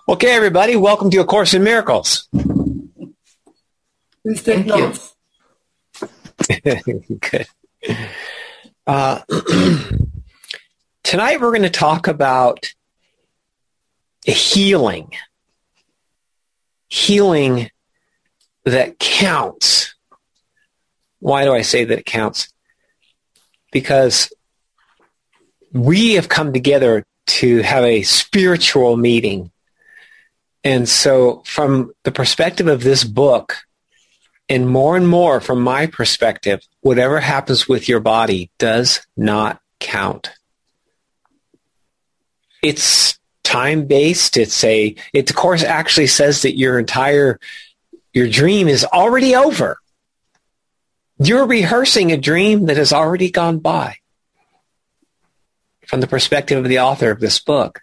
Okay, everybody, welcome to A Course in Miracles. Please take notes. Good. Tonight we're going to talk about healing. Healing that counts. Why do I say that it counts? Because we have come together to have a spiritual meeting. And so from the perspective of this book, and more from my perspective, whatever happens with your body does not count. It's time-based. The Course actually says that your dream is already over. You're rehearsing a dream that has already gone by from the perspective of the author of this book.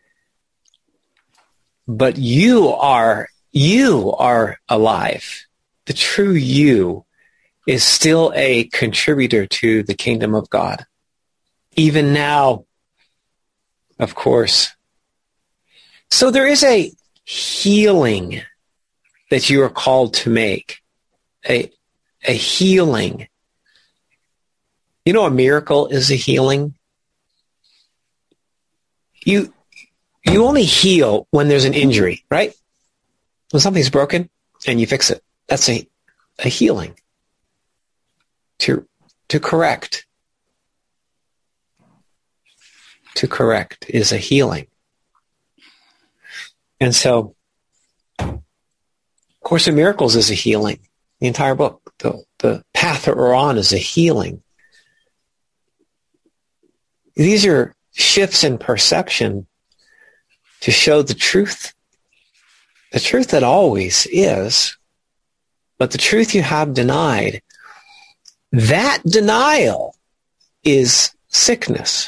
But you are alive. The true you is still a contributor to the kingdom of God. Even now, of course. So there is a healing that you are called to make. A healing. You know, a miracle is a healing. You only heal when there's an injury, right? When something's broken and you fix it. That's a healing. To correct. To correct is a healing. And so, Course in Miracles is a healing. The entire book, the path that we're on is a healing. These are shifts in perception to show the truth that always is, but the truth you have denied. That denial is sickness.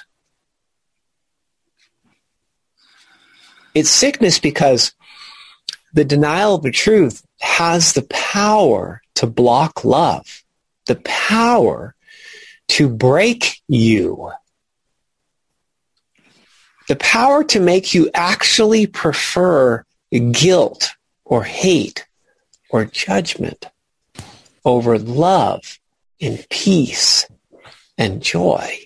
It's sickness because the denial of the truth has the power to block love, the power to break you, the power to make you actually prefer guilt or hate or judgment over love and peace and joy.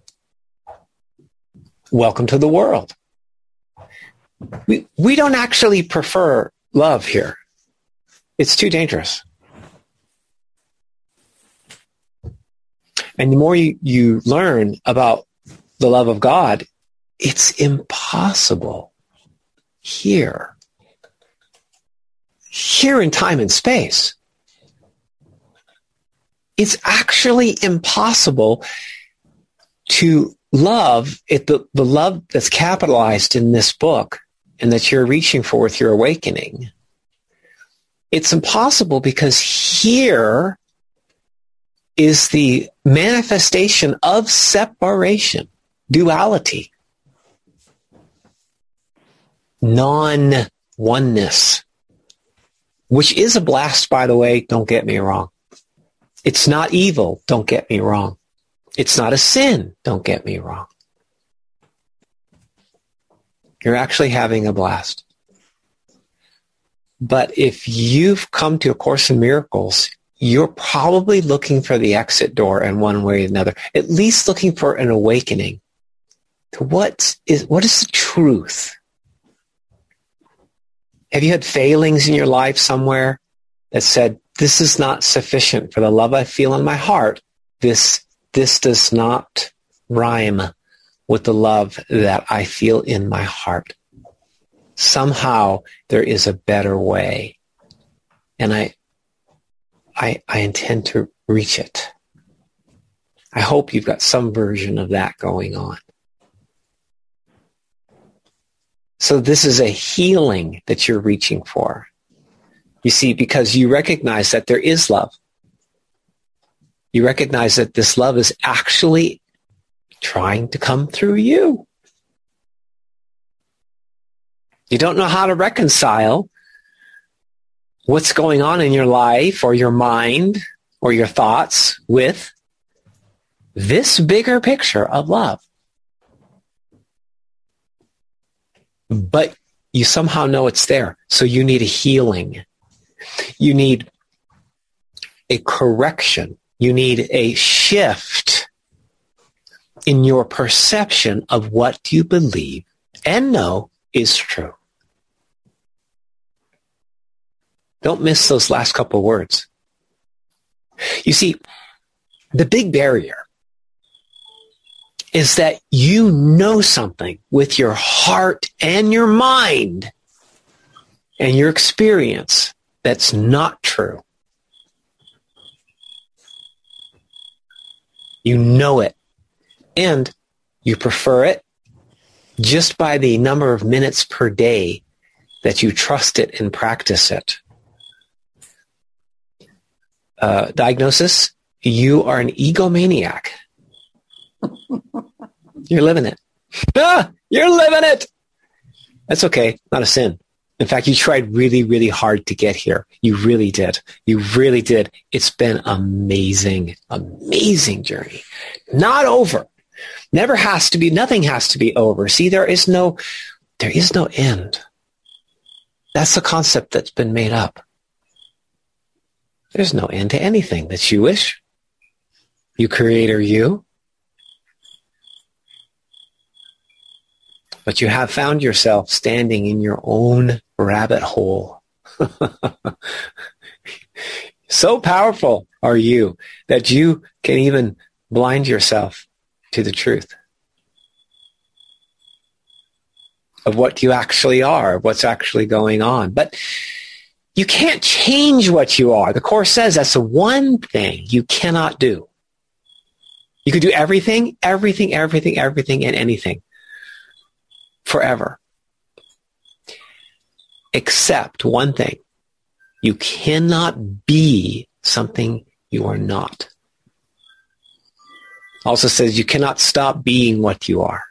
Welcome to the world. We don't actually prefer love here. It's too dangerous. And the more you learn about the love of God, it's impossible here in time and space. It's actually impossible to love it, the love that's capitalized in this book and that you're reaching for with your awakening. It's impossible because here is the manifestation of separation, duality, non-oneness, which is a blast, by the way, don't get me wrong. It's not evil, don't get me wrong. It's not a sin, don't get me wrong. You're actually having a blast. But if you've come to A Course in Miracles, you're probably looking for the exit door in one way or another, at least looking for an awakening to what is the truth. Have you had failings in your life somewhere that said, this is not sufficient for the love I feel in my heart. This does not rhyme with the love that I feel in my heart. Somehow there is a better way. And I intend to reach it. I hope you've got some version of that going on. So this is a healing that you're reaching for. You see, because you recognize that there is love. You recognize that this love is actually trying to come through you. You don't know how to reconcile what's going on in your life or your mind or your thoughts with this bigger picture of love. But you somehow know it's there. So you need a healing. You need a correction. You need a shift in your perception of what you believe and know is true. Don't miss those last couple words. You see, the big barrier is that you know something with your heart and your mind and your experience that's not true. You know it, and you prefer it just by the number of minutes per day that you trust it and practice it. Diagnosis, you are an egomaniac. You're living it. You're living it. That's okay. Not a sin. In fact, you tried really, really hard to get here. You really did. You really did. It's been amazing, amazing journey. Not over. Never has to be. Nothing has to be over. See, there is no end. That's the concept that's been made up. There's no end to anything that you wish. You creator, you. But you have found yourself standing in your own rabbit hole. So powerful are you that you can even blind yourself to the truth of what you actually are, what's actually going on. But you can't change what you are. The Course says that's the one thing you cannot do. You could do everything, and anything forever. Except one thing. You cannot be something you are not. Also says you cannot stop being what you are.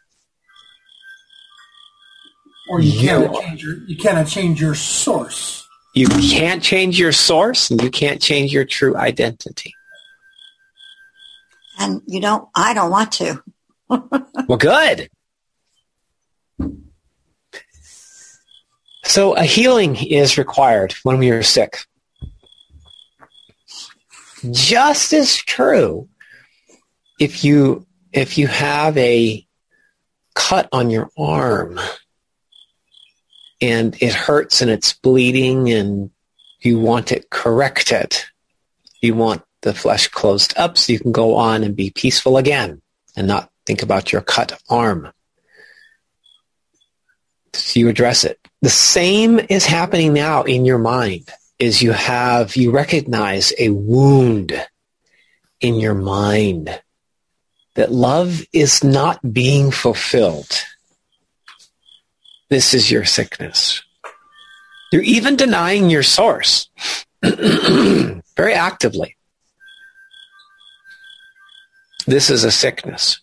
Or you cannot change your source. You can't change your source, and you can't change your true identity. And I don't want to. Well, good. So a healing is required when we are sick. Just as true if you have a cut on your arm and it hurts and it's bleeding and you want it corrected. You want the flesh closed up so you can go on and be peaceful again and not think about your cut arm. So you address it. The same is happening now in your mind. Is you recognize a wound in your mind that love is not being fulfilled. This is your sickness. You're even denying your source very actively. This is a sickness.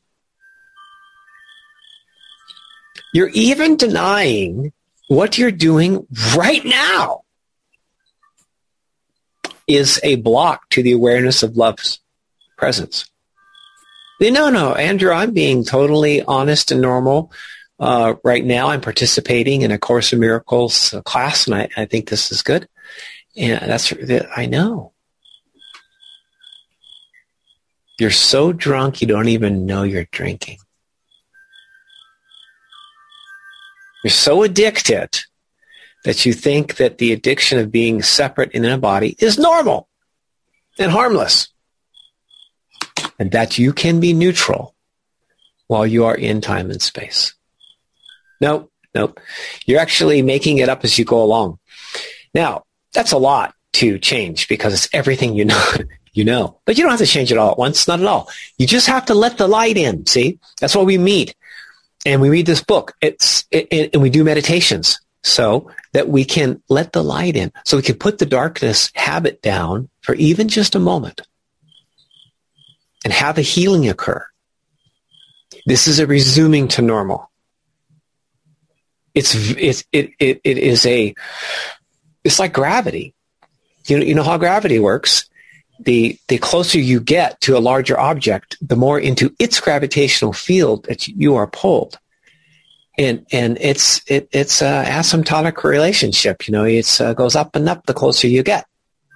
You're even denying what you're doing right now is a block to the awareness of love's presence. No, Andrew, I'm being totally honest and normal. Right now I'm participating in a Course in Miracles class, and I think this is good. And I know. You're so drunk you don't even know you're drinking. You're so addicted that you think that the addiction of being separate in a body is normal and harmless, and that you can be neutral while you are in time and space. Nope. You're actually making it up as you go along. Now, that's a lot to change because it's everything you know. But you don't have to change it all at once, not at all. You just have to let the light in, see? That's why we meet. And we read this book. And we do meditations so that we can let the light in, so we can put the darkness habit down for even just a moment and have a healing occur. This is a resuming to normal. It's like gravity. You know how gravity works. The closer you get to a larger object, the more into its gravitational field that you are pulled. And it's a asymptotic relationship. It goes up and up the closer you get.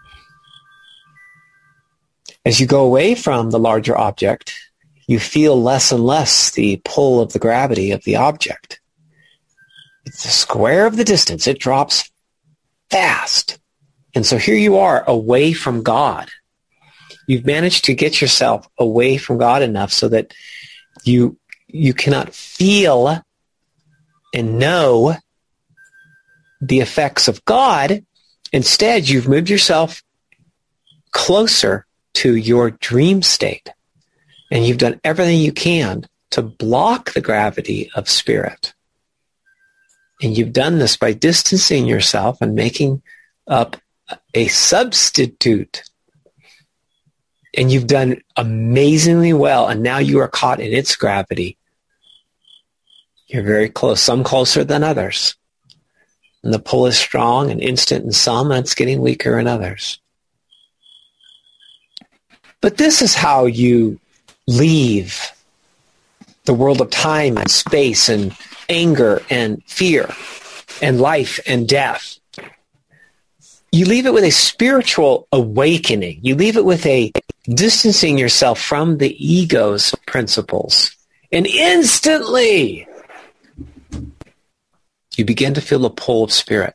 As you go away from the larger object, you feel less and less the pull of the gravity of the object. It's the square of the distance. It drops fast. And so here you are away from God. You've managed to get yourself away from God enough so that you cannot feel and know the effects of God. Instead, you've moved yourself closer to your dream state. And you've done everything you can to block the gravity of spirit. And you've done this by distancing yourself and making up a substitute. And you've done amazingly well. And now you are caught in its gravity. You're very close, some closer than others. And the pull is strong and instant in some, and it's getting weaker in others. But this is how you leave the world of time and space and anger and fear and life and death. You leave it with a spiritual awakening. You leave it with a distancing yourself from the ego's principles. And instantly, you begin to feel the pull of spirit.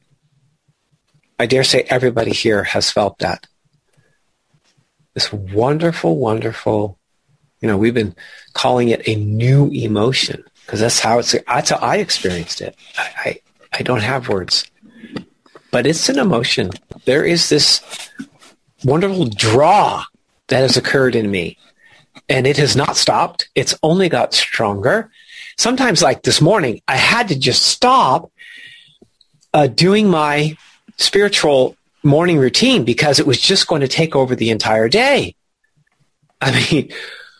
I dare say everybody here has felt that. This wonderful, wonderful, we've been calling it a new emotion because that's how I experienced it. I don't have words, but it's an emotion. There is this wonderful draw that has occurred in me, and it has not stopped. It's only got stronger. Sometimes, like this morning, I had to just stop doing my spiritual morning routine because it was just going to take over the entire day. I mean,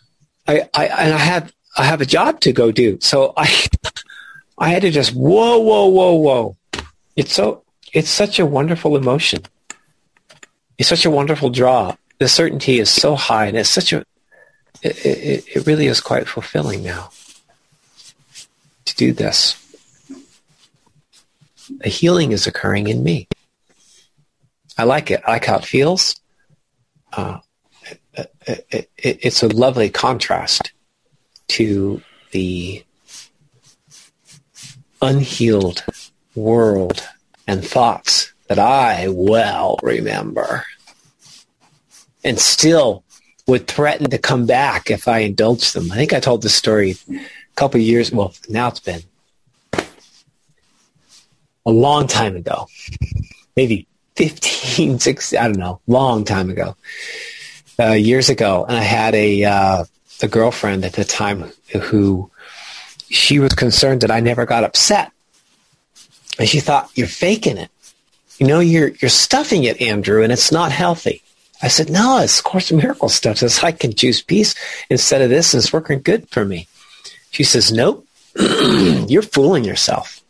I have a job to go do, so I had to just whoa. It's such a wonderful emotion. It's such a wonderful draw. The certainty is so high, and it's it really is quite fulfilling now to do this. A healing is occurring in me. I like it. I like how it feels. It's a lovely contrast to the unhealed world and thoughts that I well remember and still would threaten to come back if I indulged them. I think I told this story a couple of years, well, now it's been a long time ago, maybe 15, 16, I don't know, long time ago, years ago. And I had a girlfriend at the time who she was concerned that I never got upset. And she thought, you're faking it. You're stuffing it, Andrew, and it's not healthy. I said, no, it's Course in Miracles stuff. Says I can choose peace instead of this, and it's working good for me. She says, nope, you're fooling yourself.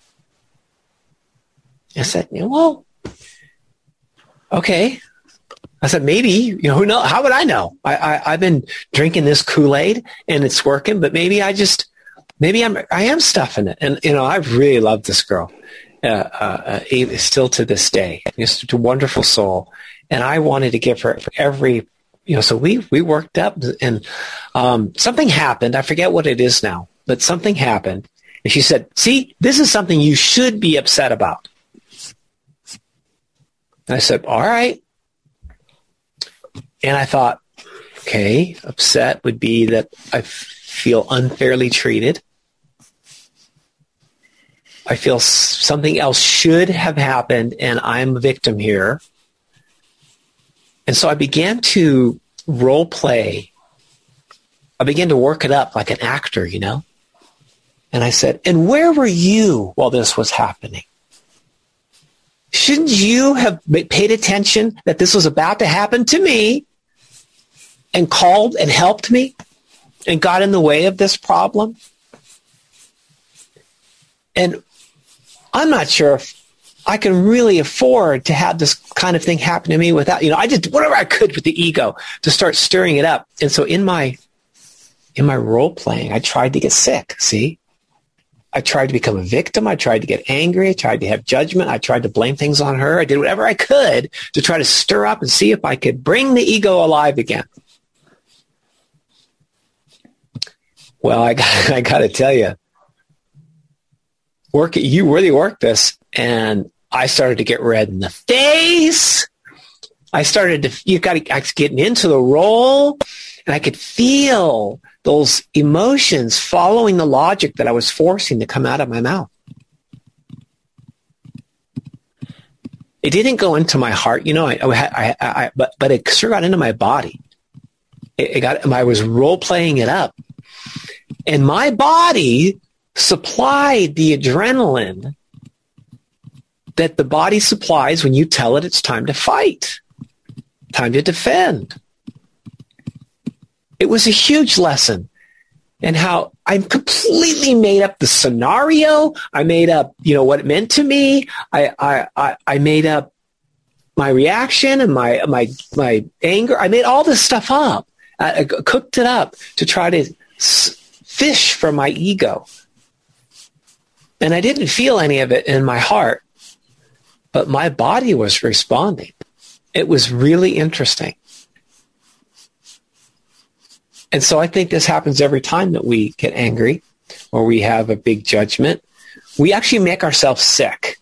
I said, well, okay. I said, maybe, who knows? How would I know? I've been drinking this Kool-Aid and it's working, but maybe I am stuffing it. And, I really love this girl, still to this day. Just a wonderful soul. And I wanted to give her every, so we worked up and something happened. I forget what it is now, but something happened. And she said, see, this is something you should be upset about. And I said, all right. And I thought, okay, upset would be that I feel unfairly treated. I feel something else should have happened and I'm a victim here. And so I began to role play. I began to work it up like an actor, And I said, and where were you while this was happening? Shouldn't you have paid attention that this was about to happen to me and called and helped me and got in the way of this problem? And I'm not sure if I can really afford to have this kind of thing happen to me without, I did whatever I could with the ego to start stirring it up. And so in my role playing, I tried to get sick, see? I tried to become a victim. I tried to get angry. I tried to have judgment. I tried to blame things on her. I did whatever I could to try to stir up and see if I could bring the ego alive again. Well, I got to tell you, you really worked this, and I started to get red in the face. I was getting into the role, and I could feel those emotions following the logic that I was forcing to come out of my mouth. It didn't go into my heart, but it sure got into my body. I was role playing it up. And my body supplied the adrenaline that the body supplies when you tell it it's time to fight, time to defend. It was a huge lesson in how I completely made up the scenario. I made up, what it meant to me. I made up my reaction and my anger. I made all this stuff up. I cooked it up to try to fish for my ego. And I didn't feel any of it in my heart, but my body was responding. It was really interesting. And so I think this happens every time that we get angry or we have a big judgment. We actually make ourselves sick,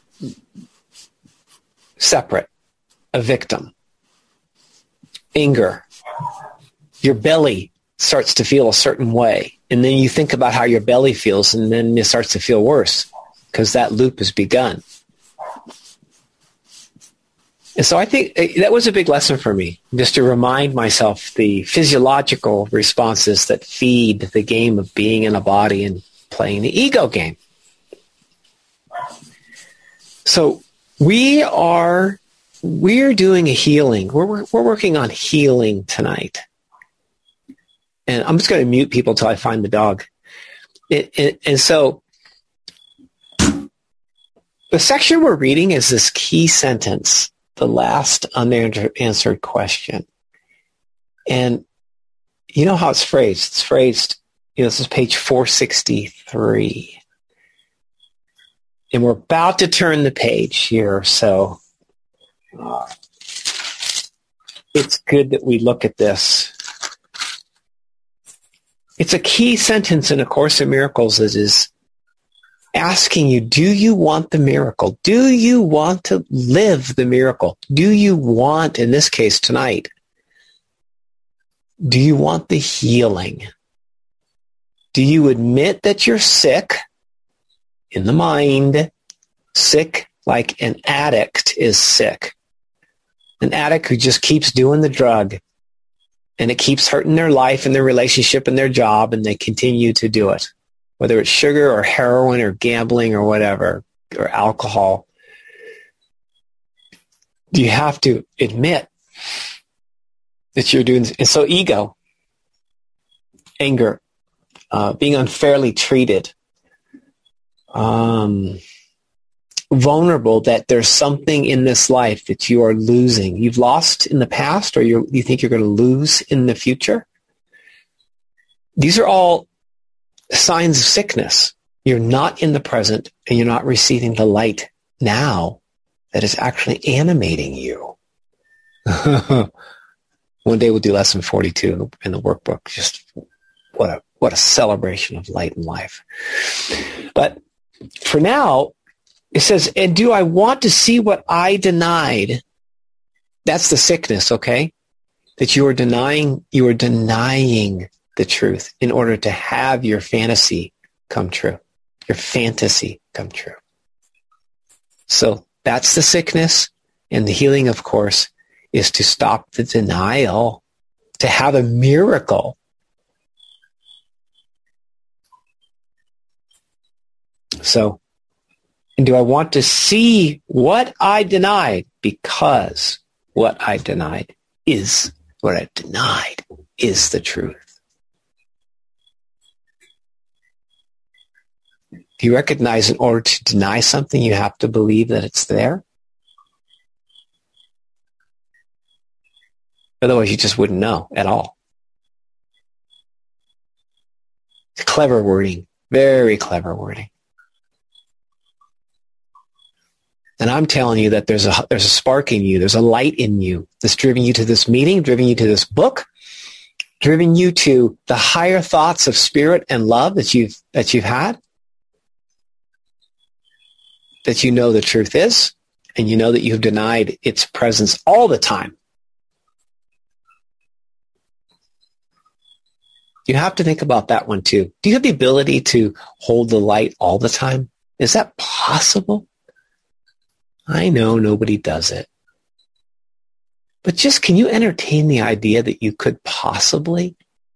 separate, a victim. Anger. Your belly starts to feel a certain way. And then you think about how your belly feels, and then it starts to feel worse because that loop has begun. And so I think that was a big lesson for me, just to remind myself the physiological responses that feed the game of being in a body and playing the ego game. So we're doing a healing. We're working on healing tonight. And I'm just going to mute people until I find the dog. And so the section we're reading is this key sentence, the last unanswered question. And you know how it's phrased? It's phrased, this is page 463. And we're about to turn the page here, so it's good that we look at this. It's a key sentence in A Course in Miracles that is asking you, do you want the miracle? Do you want to live the miracle? Do you want, in this case tonight, do you want the healing? Do you admit that you're sick in the mind, sick like an addict is sick? An addict who just keeps doing the drug, and it keeps hurting their life and their relationship and their job, and they continue to do it, whether it's sugar or heroin or gambling or whatever, or alcohol. Do you have to admit that you're doing this? And so ego, anger, being unfairly treated, vulnerable that there's something in this life that you are losing. You've lost in the past, or you think you're going to lose in the future. These are all signs of sickness. You're not in the present, and you're not receiving the light now that is actually animating you. One day we'll do lesson 42 in the workbook. Just what a celebration of light and life. But for now, it says, and do I want to see what I denied? That's the sickness, okay? That you are denying the truth in order to have your fantasy come true. Your fantasy come true. So that's the sickness, and the healing, of course, is to stop the denial, to have a miracle. So, and do I want to see what I denied? Because what I denied is the truth. Do you recognize in order to deny something, you have to believe that it's there? Otherwise, you just wouldn't know at all. Clever wording. Very clever wording. And I'm telling you that there's a spark in you. There's a light in you that's driven you to this meeting, driven you to this book, driven you to the higher thoughts of spirit and love that you've had, that you know the truth is, and you know that you've denied its presence all the time. You have to think about that one too. Do you have the ability to hold the light all the time? Is that possible? I know nobody does it. But just can you entertain the idea that you could possibly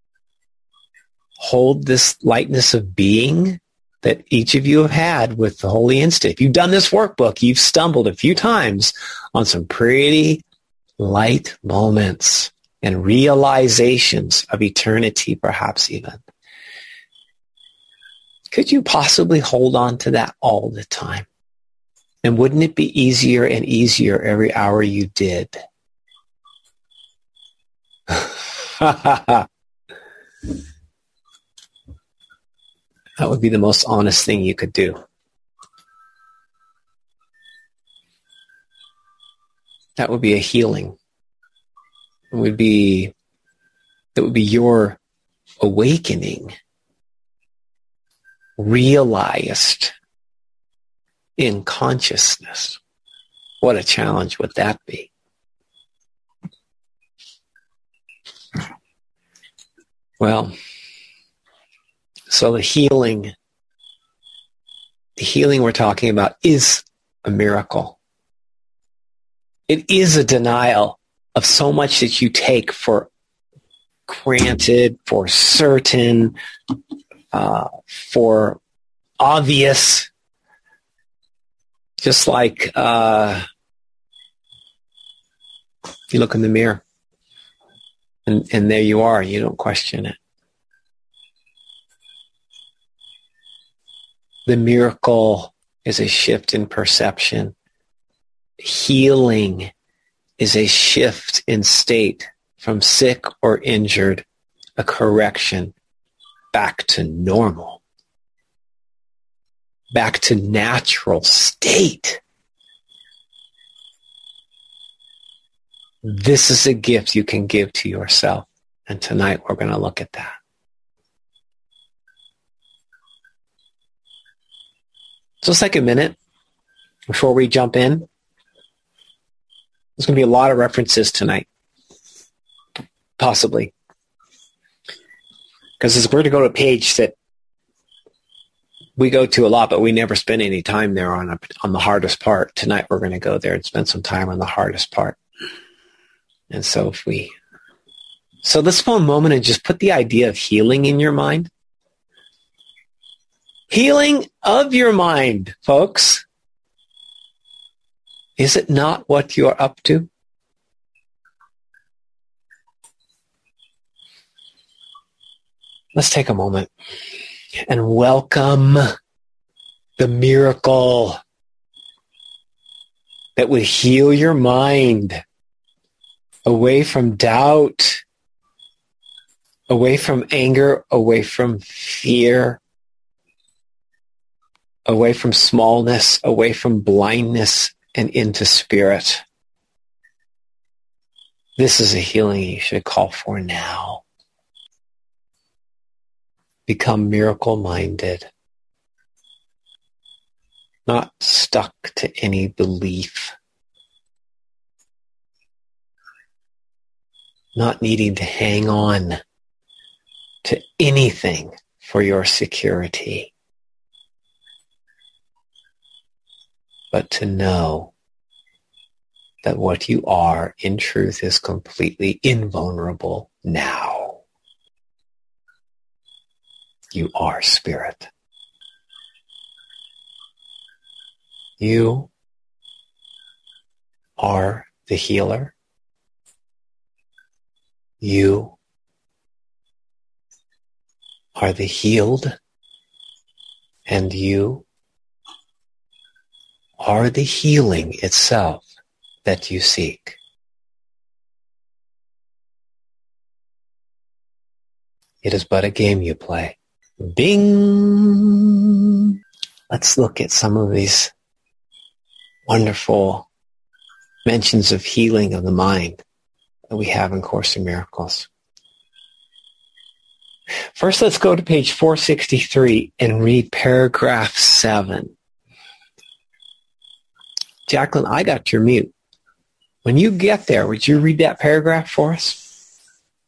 hold this lightness of being that each of you have had with the Holy Instant? If you've done this workbook, you've stumbled a few times on some pretty light moments and realizations of eternity, perhaps even. Could you possibly hold on to that all the time? And wouldn't it be easier and easier every hour you did? That would be the most honest thing you could do. That would be a healing. That would be your awakening, realized in consciousness. What a challenge would that be? Well, so the healing we're talking about is a miracle. It is a denial of so much that you take for granted, for certain, for obvious. Just like you look in the mirror and there you are, you don't question it. The miracle is a shift in perception. Healing is a shift in state from sick or injured, a correction back to normal, back to natural state. This is a gift you can give to yourself. And tonight we're going to look at that. So let's take a minute before we jump in. There's going to be a lot of references tonight, possibly. Because we're going to go to a page that we go to a lot, but we never spend any time there on the hardest part. Tonight we're going to go there and spend some time on the hardest part. And so let's for a moment and just put the idea of healing in your mind. Healing of your mind, folks. Is it not what you're up to? Let's take a moment and welcome the miracle that would heal your mind away from doubt, away from anger, away from fear, away from smallness, away from blindness, and into spirit. This is a healing you should call for now. Become miracle-minded, not stuck to any belief, not needing to hang on to anything for your security, but to know that what you are in truth is completely invulnerable now. You are spirit. You are the healer. You are the healed. And you are the healing itself that you seek. It is but a game you play. Bing! Let's look at some of these wonderful mentions of healing of the mind that we have in Course in Miracles. First, let's go to page 463 and read paragraph 7. Jacqueline, I got your mute. When you get there, would you read that paragraph for us?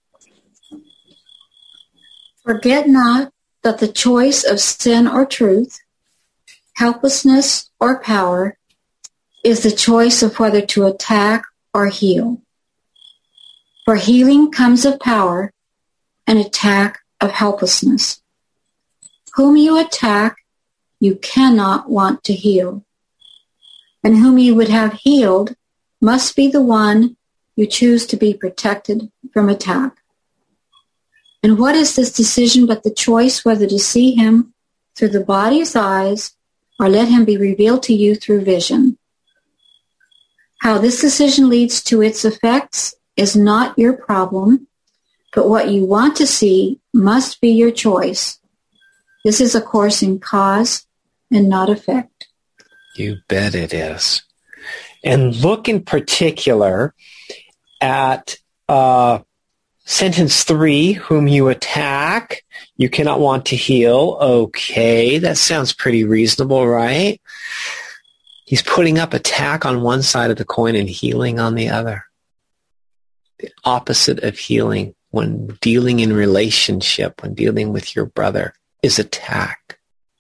Forget not that the choice of sin or truth, helplessness or power, is the choice of whether to attack or heal. For healing comes of power, and attack of helplessness. Whom you attack, you cannot want to heal. And whom you would have healed must be the one you choose to be protected from attack. And what is this decision but the choice whether to see him through the body's eyes or let him be revealed to you through vision? How this decision leads to its effects is not your problem, but what you want to see must be your choice. This is a course in cause and not effect. You bet it is. And look in particular at sentence 3, whom you attack, you cannot want to heal. Okay, that sounds pretty reasonable, right? He's putting up attack on one side of the coin and healing on the other. The opposite of healing when dealing in relationship, when dealing with your brother, is attack.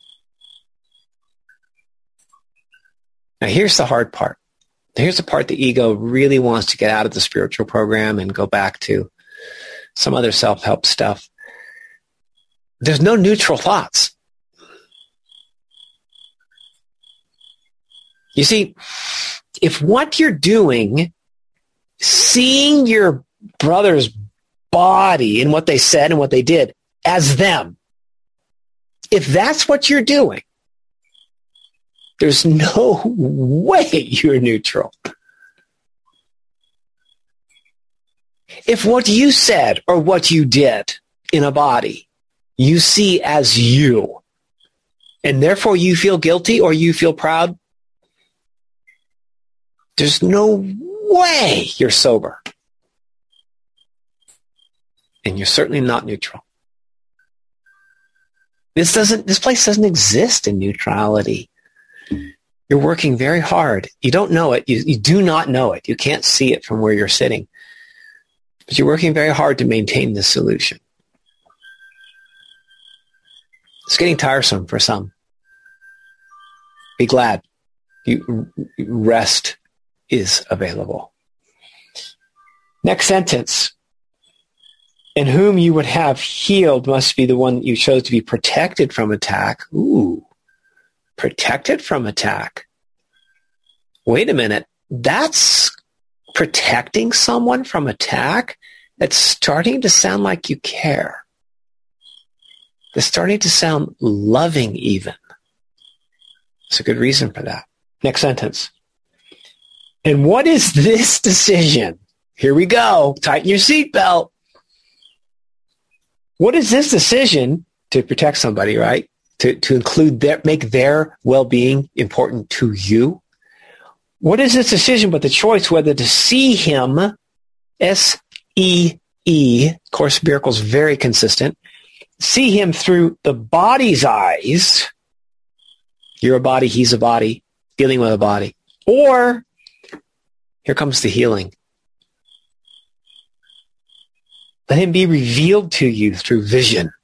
Now here's the hard part. Here's the part the ego really wants to get out of the spiritual program and go back to some other self-help stuff. There's no neutral thoughts. You see, if what you're doing, seeing your brother's body and what they said and what they did as them, if that's what you're doing, there's no way you're neutral. If what you said or what you did in a body, you see as you, and therefore you feel guilty or you feel proud, there's no way you're sober. And you're certainly not neutral. This place doesn't exist in neutrality. You're working very hard. You don't know it. You do not know it. You can't see it from where you're sitting. But you're working very hard to maintain this solution. It's getting tiresome for some. Be glad. Rest is available. Next sentence. And whom you would have healed must be the one that you chose to be protected from attack. Ooh, protected from attack. Wait a minute. That's protecting someone from attack? That's starting to sound like you care. It's starting to sound loving even. There's a good reason for that. Next sentence. And what is this decision? Here we go. Tighten your seatbelt. What is this decision to protect somebody, right? To include make their well-being important to you? What is this decision but the choice whether to see him, S-E-E, Course in Miracles, very consistent, see him through the body's eyes. You're a body, he's a body, dealing with a body. Or, here comes the healing. Let him be revealed to you through vision.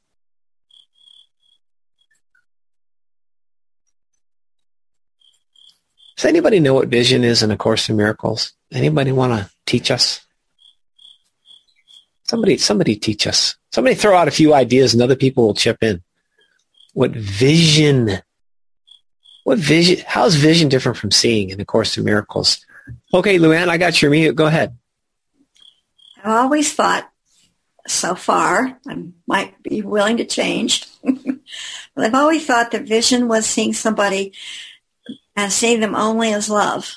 Does anybody know what vision is in A Course in Miracles? Anybody want to teach us? Somebody teach us. Somebody throw out a few ideas and other people will chip in. What vision? How is vision different from seeing in A Course in Miracles? Okay, Luann, I got your mute. Go ahead. I've always thought, so far, I might be willing to change, but I've always thought that vision was seeing somebody and seeing them only as love.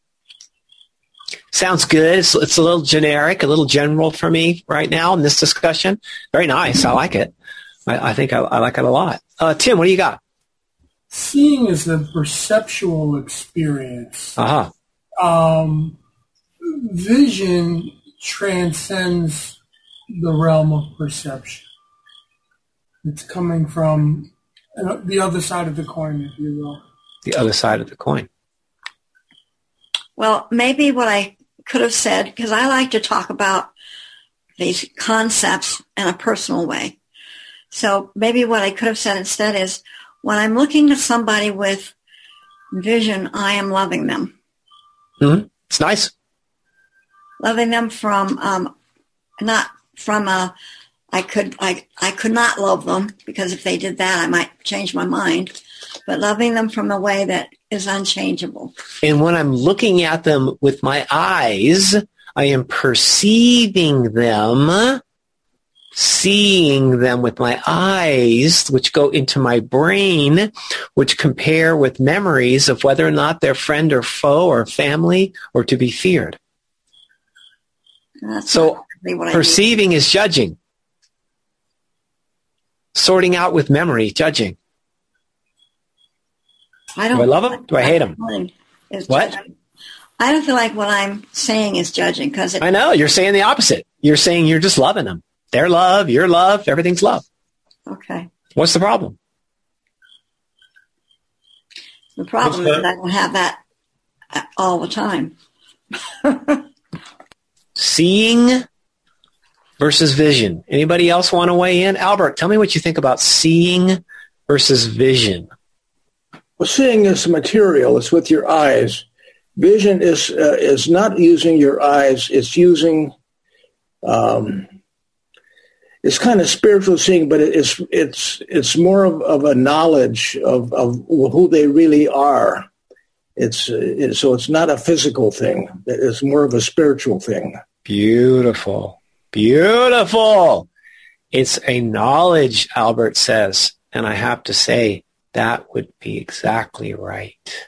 Sounds good. It's a little generic, a little general for me right now in this discussion. Very nice. I like it. I think I like it a lot. Tim, what do you got? Seeing is a perceptual experience. Vision transcends the realm of perception. It's coming from the other side of the coin, if you will. The other side of the coin. Well, maybe what I could have said, because I like to talk about these concepts in a personal way. So maybe what I could have said instead is, when I'm looking at somebody with vision, I am loving them. Mm-hmm. It's nice. Loving them from, not from I could not love them, because if they did that, I might change my mind, but loving them from a way that is unchangeable. And when I'm looking at them with my eyes, I am perceiving them, seeing them with my eyes, which go into my brain, which compare with memories of whether or not they're friend or foe or family or to be feared. So perceiving is judging. Sorting out with memory, judging. Do I love them? Do I hate them? What? I don't feel like what I'm saying is judging, because I know you're saying the opposite. You're saying you're just loving them. Their love, your love, everything's love. Okay. What's the problem? The problem is that I don't have that all the time. Seeing versus vision. Anybody else want to weigh in? Albert, tell me what you think about seeing versus vision. Well, seeing is material. It's with your eyes. Vision is not using your eyes. It's using, it's kind of spiritual seeing, but it's more of a knowledge of who they really are. So it's not a physical thing. It's more of a spiritual thing. Beautiful. Beautiful. It's a knowledge, Albert says. And I have to say, that would be exactly right.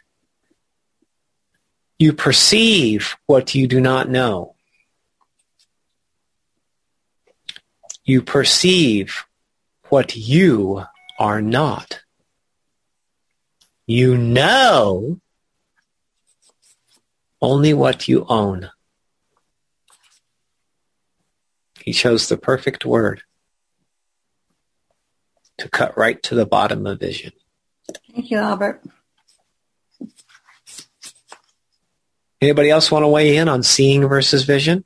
You perceive what you do not know. You perceive what you are not. You know only what you own. He chose the perfect word to cut right to the bottom of vision. Thank you, Albert. Anybody else want to weigh in on seeing versus vision?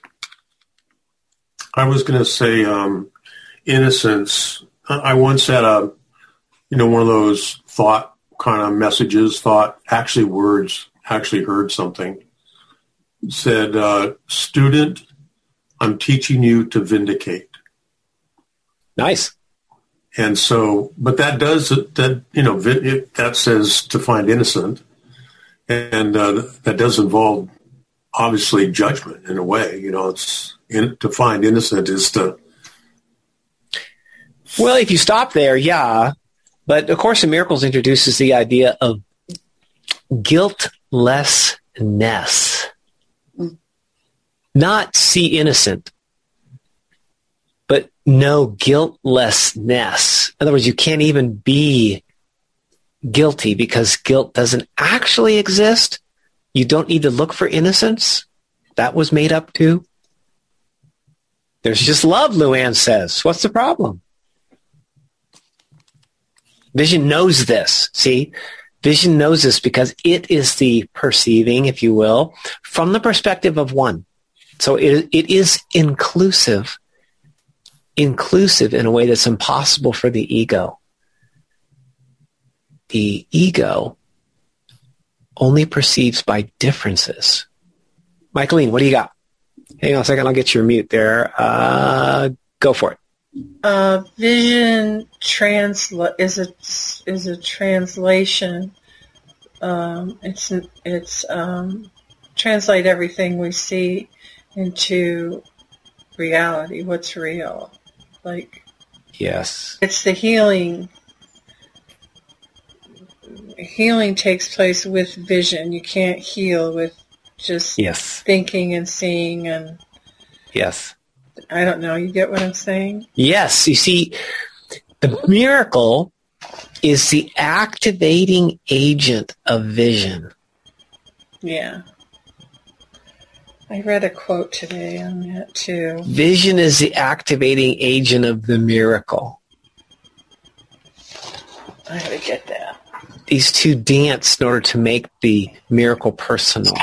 I was going to say innocence. I once had one of those thought kind of messages, words, actually heard something. It said, student, I'm teaching you to vindicate. Nice. And so, but that says to find innocent. And that does involve, obviously, judgment in a way. To find innocent is to... Well, if you stop there, yeah. But A Course in Miracles introduces the idea of guiltlessness. Not see innocent, but no guiltlessness. In other words, you can't even be guilty because guilt doesn't actually exist. You don't need to look for innocence. That was made up too. There's just love, Luann says. What's the problem? Vision knows this. See? Vision knows this because it is the perceiving, if you will, from the perspective of one. So it is inclusive in a way that's impossible for the ego. The ego only perceives by differences. Michaeline, what do you got? Hang on a second, I'll get your mute there. Go for it. Vision is a translation. It's translate everything we see into reality. What's real? Yes. It's the healing. Healing takes place with vision. You can't heal with just thinking and seeing and... Yes. I don't know. You get what I'm saying? Yes. You see, The miracle is the activating agent of vision. Yeah. I read a quote today on that too. Vision is the activating agent of the miracle. I gotta get that. These two dance in order to make the miracle personal.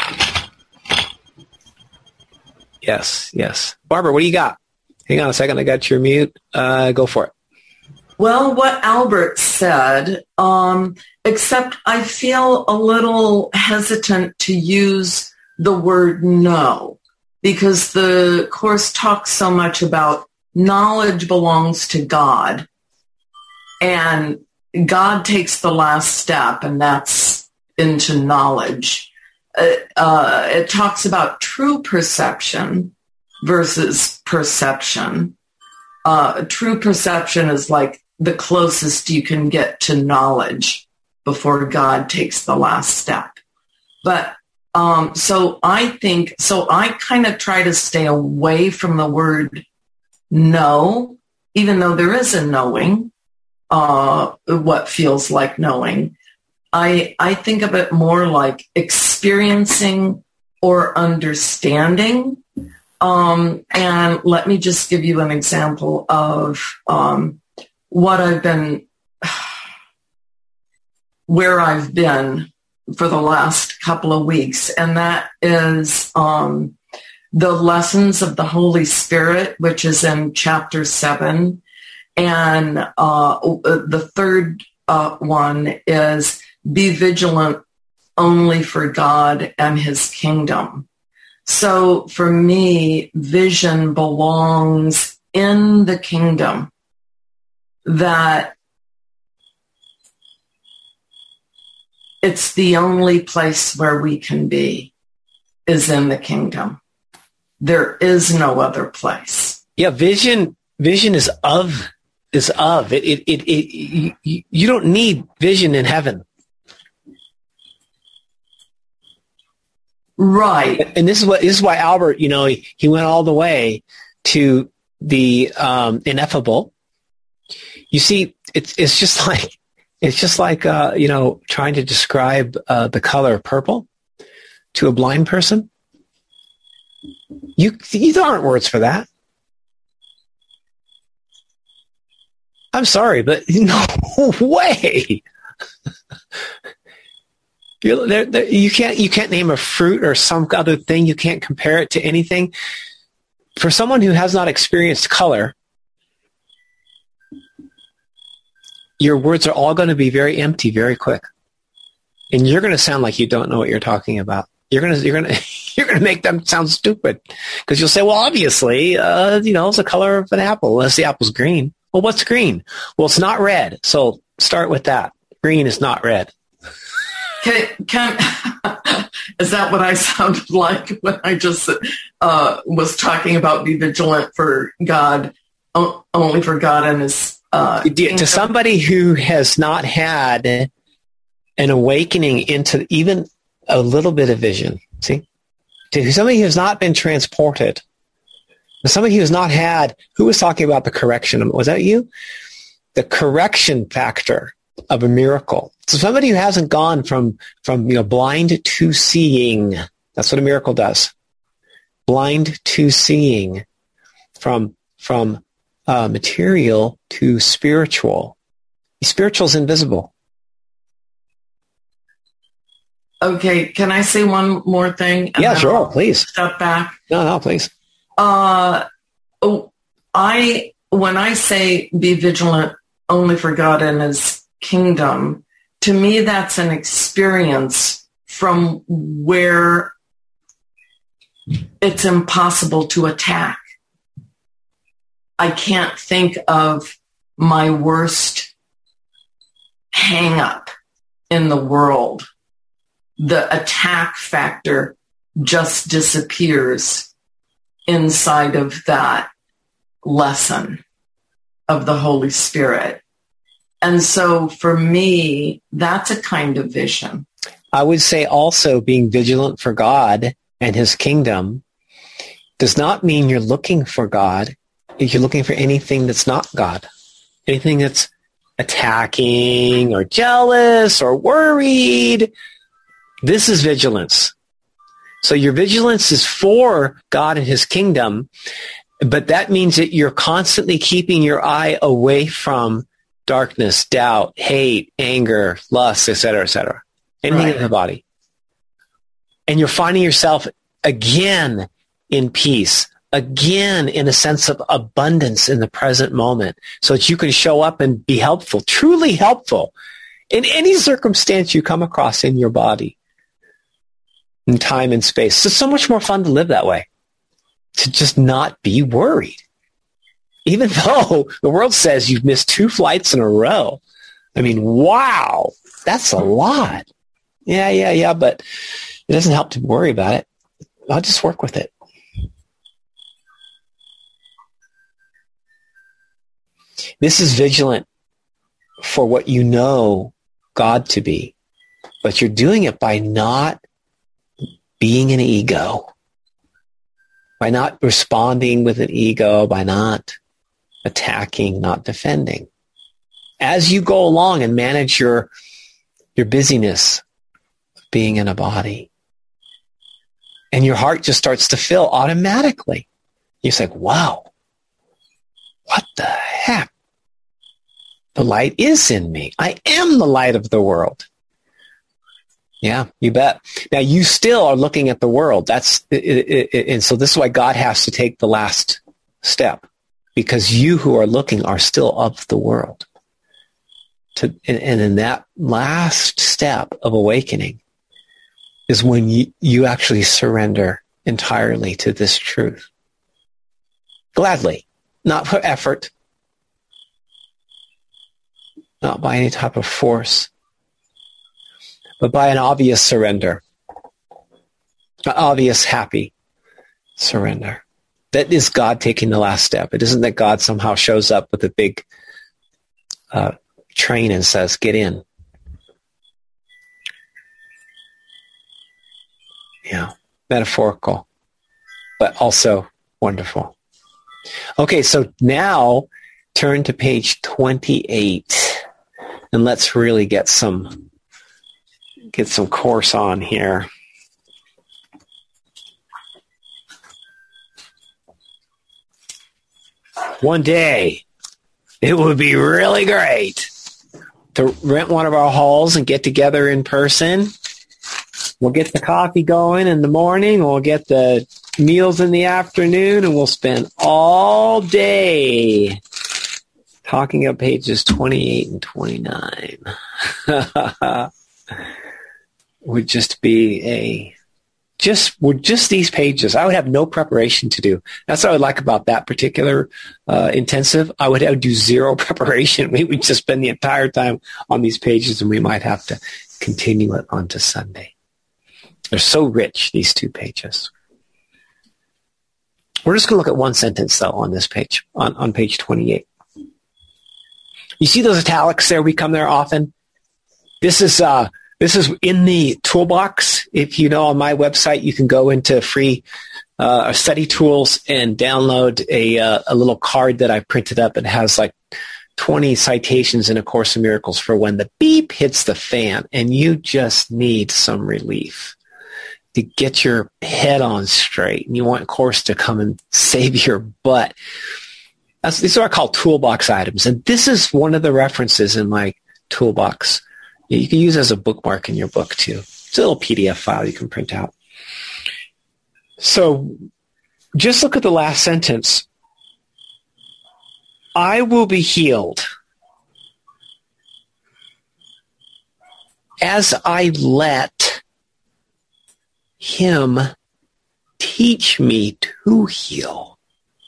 Yes, yes. Barbara, what do you got? Hang on a second. I got your mute. Go for it. Well, what Albert said, except I feel a little hesitant to use the word know, because the Course talks so much about knowledge belongs to God, and God takes the last step, and that's into knowledge. It talks about true perception versus perception. True perception is like the closest you can get to knowledge before God takes the last step. But so I kind of try to stay away from the word know, even though there is a knowing, what feels like knowing. I think of it more like experiencing or understanding. And let me just give you an example of where I've been for the last couple of weeks, and that is the lessons of the Holy Spirit, which is in chapter 7. And the third one is be vigilant only for God and his kingdom. So for me, vision belongs in the kingdom, that it's the only place where we can be is in the kingdom. There is no other place. Yeah, vision is of. You don't need vision in heaven. Right. And this is why Albert, he went all the way to the ineffable. You see, it's just like trying to describe the color purple to a blind person. These aren't words for that. I'm sorry, but no way. You can't name a fruit or some other thing. You can't compare it to anything. For someone who has not experienced color, your words are all going to be very empty very quick, and you're going to sound like you don't know what you're talking about. You're going to make them sound stupid, because you'll say, well, obviously, it's the color of an apple unless the apple's green. Well, what's green? Well, it's not red. So start with that. Green is not red. Is that what I sounded like when I just was talking about be vigilant for God, only for God and his to somebody who has not had an awakening into even a little bit of vision, see? To somebody who has not been transported, somebody who has not had, who was talking about the correction? Was that you? The correction factor of a miracle. So somebody who hasn't gone from blind to seeing. That's what a miracle does. Blind to seeing, from material to spiritual. Spiritual is invisible. Okay, can I say one more thing? Yeah, sure, please. Step back. No, please. When I say be vigilant only for God and his kingdom, to me that's an experience from where it's impossible to attack. I can't think of my worst hang-up in the world. The attack factor just disappears inside of that lesson of the Holy Spirit. And so for me, that's a kind of vision. I would say also being vigilant for God and his kingdom does not mean you're looking for God. You're looking for anything that's not God. anything that's attacking or jealous or worried, this is vigilance. So your vigilance is for God and his kingdom, but that means that you're constantly keeping your eye away from darkness, doubt, hate, anger, lust, etc., anything in the body. And you're finding yourself again in peace, again in a sense of abundance in the present moment, so that you can show up and be helpful, truly helpful, in any circumstance you come across in your body, in time and space. It's so much more fun to live that way, to just not be worried. Even though the world says you've missed 2 flights in a row. I mean, wow, that's a lot. Yeah, but it doesn't help to worry about it. I'll just work with it. This is vigilant for what you know God to be, but you're doing it by not being an ego, by not responding with an ego, by not attacking, not defending. As you go along and manage your busyness of being in a body, and your heart just starts to fill automatically. You're like, wow, what the heck? The light is in me. I am the light of the world. Yeah, you bet. Now, you still are looking at the world. And so this is why God has to take the last step, because you who are looking are still of the world. And in that last step of awakening is when you actually surrender entirely to this truth. Gladly, not for effort, not by any type of force, but by an obvious surrender, an obvious happy surrender. That is God taking the last step. It isn't that God somehow shows up with a big train and says, get in. Yeah, metaphorical, but also wonderful. Okay, so now turn to page 28, and let's really get some course on here. One day, it would be really great to rent one of our halls and get together in person. We'll get the coffee going in the morning. We'll get the meals in the afternoon, and we'll spend all day talking about pages 28 and 29. Would just be just these pages. I would have no preparation to do. That's what I would like about that particular intensive. I would do zero preparation. We would just spend the entire time on these pages, and we might have to continue it onto Sunday. They're so rich, these 2 pages. We're just going to look at one sentence, though, on this page, on page 28. You see those italics there? We come there often. This is in the toolbox. If you know, on my website, you can go into free study tools and download a little card that I printed up. It has like 20 citations in A Course in Miracles for when the beep hits the fan and you just need some relief to get your head on straight, and you want Course to come and save your butt. These are what I call toolbox items, and this is one of the references in my toolbox. You can use as a bookmark in your book, too. It's a little PDF file you can print out. So just look at the last sentence. I will be healed as I let him teach me to heal.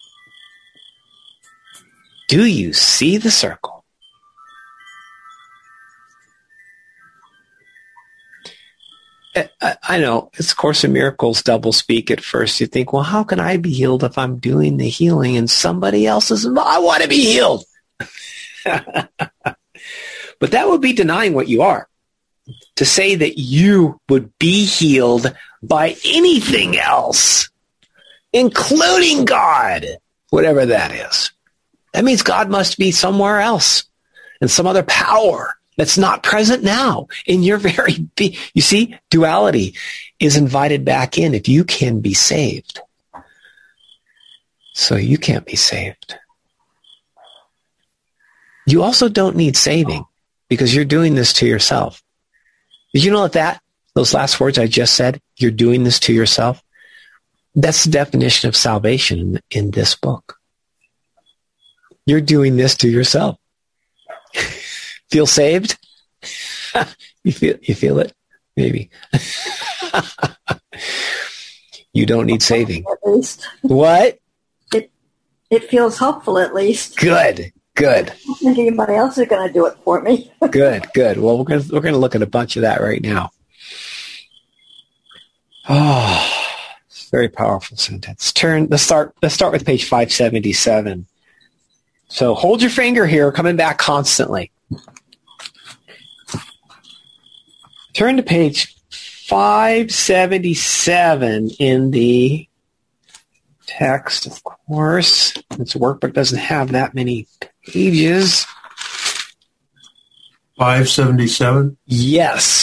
Do you see the circle? I know it's Course in Miracles double speak at first. You think, well, how can I be healed if I'm doing the healing and somebody else is involved? I want to be healed. But that would be denying what you are. To say that you would be healed by anything else, including God, whatever that is. That means God must be somewhere else and some other power that's not present now in your very being. You see, duality is invited back in if you can be saved. So you can't be saved. You also don't need saving because you're doing this to yourself. Did you know that those last words I just said, you're doing this to yourself? That's the definition of salvation in this book. You're doing this to yourself. Feel saved? You feel it? Maybe. You don't need saving. At least. What? It feels hopeful at least. Good. I don't think anybody else is going to do it for me. Good. Well, we're going to look at a bunch of that right now. Oh, very powerful sentence. Let's start with page 577. So hold your finger here, coming back constantly. Turn to page 577 in the text, of course. This workbook doesn't have that many pages. 577? Yes,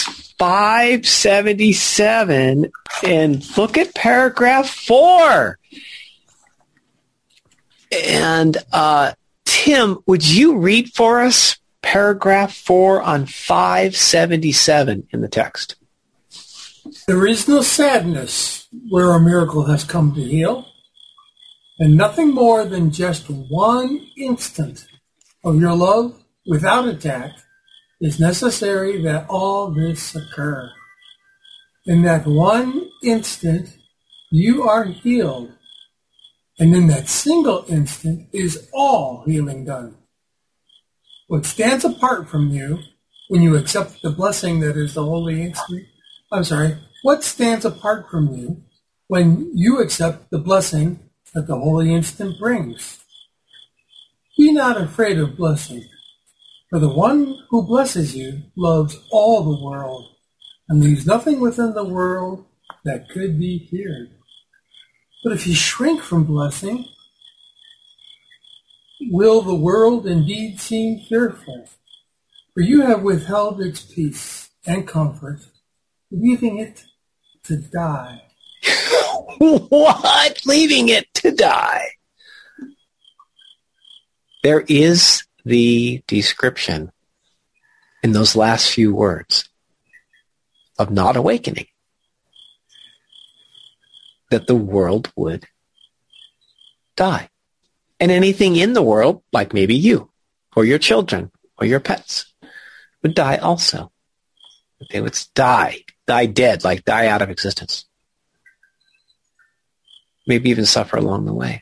577. And look at paragraph 4. And Tim, would you read for us paragraph 4 on 577 in the text? There is no sadness where a miracle has come to heal, and nothing more than just one instant of your love without attack is necessary that all this occur. In that one instant, you are healed, and in that single instant is all healing done. What stands apart from you when you accept the blessing that is the holy instant? What stands apart from you when you accept the blessing that the holy instant brings? Be not afraid of blessing, for the one who blesses you loves all the world and leaves nothing within the world that could be feared. But if you shrink from blessing, will the world indeed seem fearful? For you have withheld its peace and comfort, leaving it to die. What? Leaving it to die? There is the description in those last few words of not awakening, that the world would die. And anything in the world, like maybe you or your children or your pets, would die also. They would die dead, like die out of existence. Maybe even suffer along the way.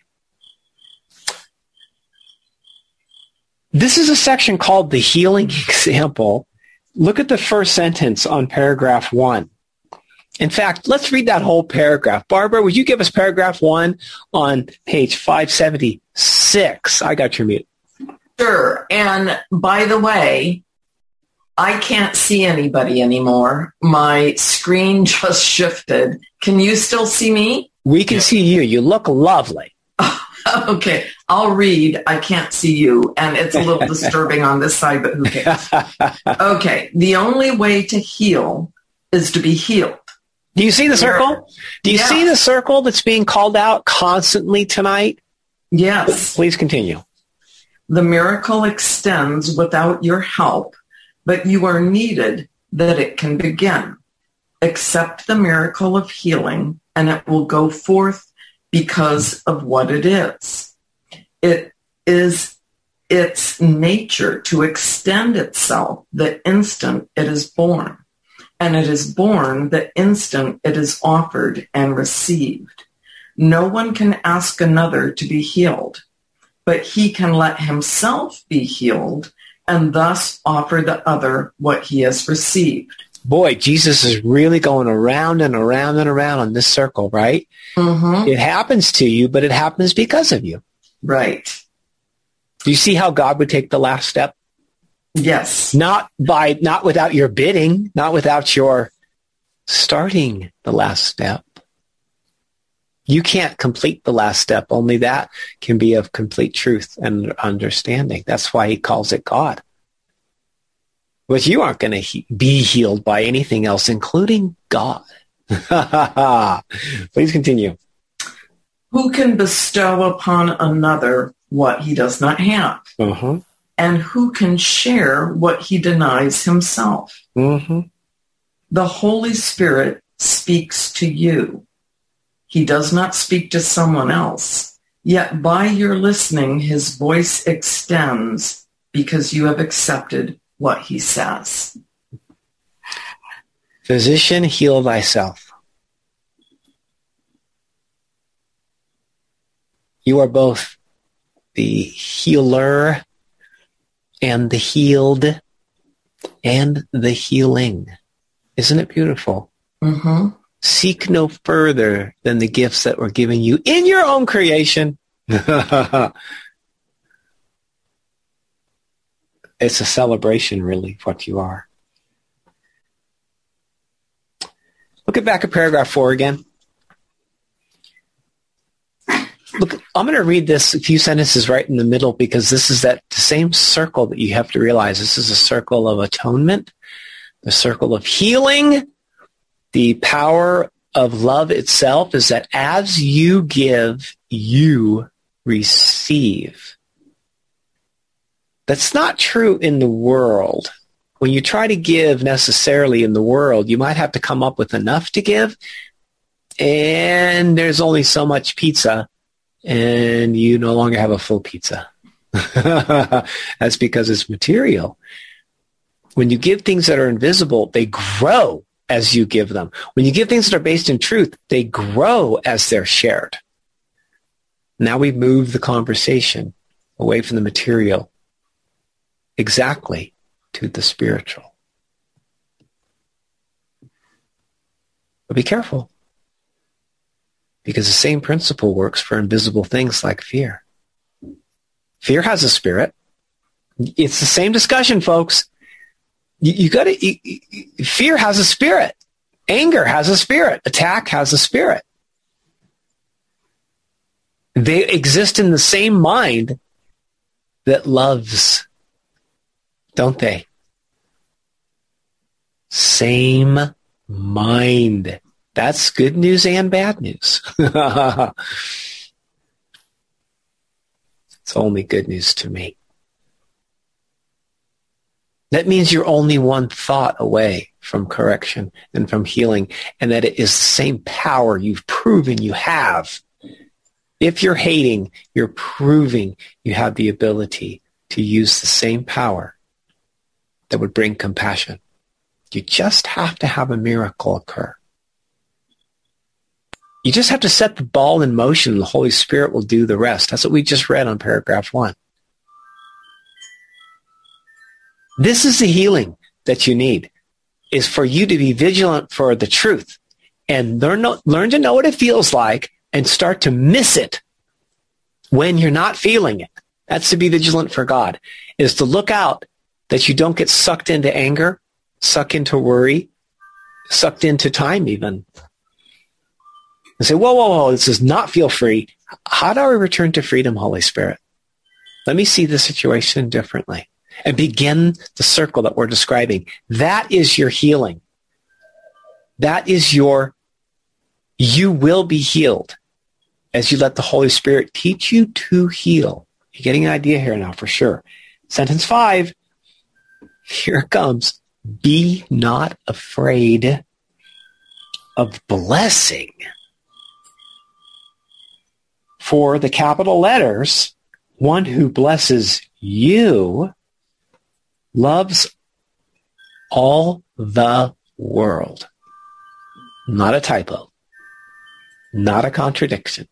This is a section called the healing example. Look at the first sentence on paragraph 1. In fact, let's read that whole paragraph. Barbara, would you give us paragraph 1 on page 576? I got your mute. Sure. And by the way, I can't see anybody anymore. My screen just shifted. Can you still see me? We can see you. You look lovely. Okay. I'll read. I can't see you. And it's a little disturbing on this side, but who cares? Okay. The only way to heal is to be healed. Do you see the circle? Do you see the circle that's being called out constantly tonight? Yes. Please continue. The miracle extends without your help, but you are needed that it can begin. Accept the miracle of healing, and it will go forth because of what it is. It is its nature to extend itself the instant it is born. And it is born the instant it is offered and received. No one can ask another to be healed, but he can let himself be healed and thus offer the other what he has received. Boy, Jesus is really going around and around and around on this circle, right? Mm-hmm. It happens to you, but it happens because of you. Right. Do you see how God would take the last step? Yes. Not without your bidding, not without your starting the last step. You can't complete the last step. Only that can be of complete truth and understanding. That's why he calls it God. But you aren't going to be healed by anything else, including God. Please continue. Who can bestow upon another what he does not have? Uh-huh. And who can share what he denies himself? Mm-hmm. The Holy Spirit speaks to you. He does not speak to someone else. Yet by your listening, his voice extends because you have accepted what he says. Physician, heal thyself. You are both the healer and the healed and the healing. Isn't it beautiful? Mm-hmm. Seek no further than the gifts that were given you in your own creation. It's a celebration, really, what you are. Look back at paragraph 4 again. Look, I'm going to read this a few sentences right in the middle because this is that same circle that you have to realize. This is a circle of atonement, the circle of healing. The power of love itself is that as you give, you receive. That's not true in the world. When you try to give necessarily in the world, you might have to come up with enough to give, and there's only so much pizza, and you no longer have a full pizza. That's because it's material. When you give things that are invisible, they grow as you give them. When you give things that are based in truth, they grow as they're shared. Now we've moved the conversation away from the material exactly to the spiritual. But be careful, because the same principle works for invisible things like fear. Fear has a spirit. It's the same discussion, folks. Fear has a spirit. Anger has a spirit. Attack has a spirit. They exist in the same mind that loves, don't they? Same mind. That's good news and bad news. It's only good news to me. That means you're only one thought away from correction and from healing, and that it is the same power you've proven you have. If you're hating, you're proving you have the ability to use the same power that would bring compassion. You just have to have a miracle occur. You just have to set the ball in motion, and the Holy Spirit will do the rest. That's what we just read on paragraph 1. This is the healing that you need, is for you to be vigilant for the truth and learn to know what it feels like and start to miss it when you're not feeling it. That's to be vigilant for God, is to look out that you don't get sucked into anger, sucked into worry, sucked into time even. And say, whoa, this does not feel free. How do I return to freedom, Holy Spirit? Let me see the situation differently. And begin the circle that we're describing. That is your healing. That is you will be healed as you let the Holy Spirit teach you to heal. You're getting an idea here now for sure. Sentence 5, here it comes. Be not afraid of blessing. For the capital letters, one who blesses you loves all the world. Not a typo. Not a contradiction.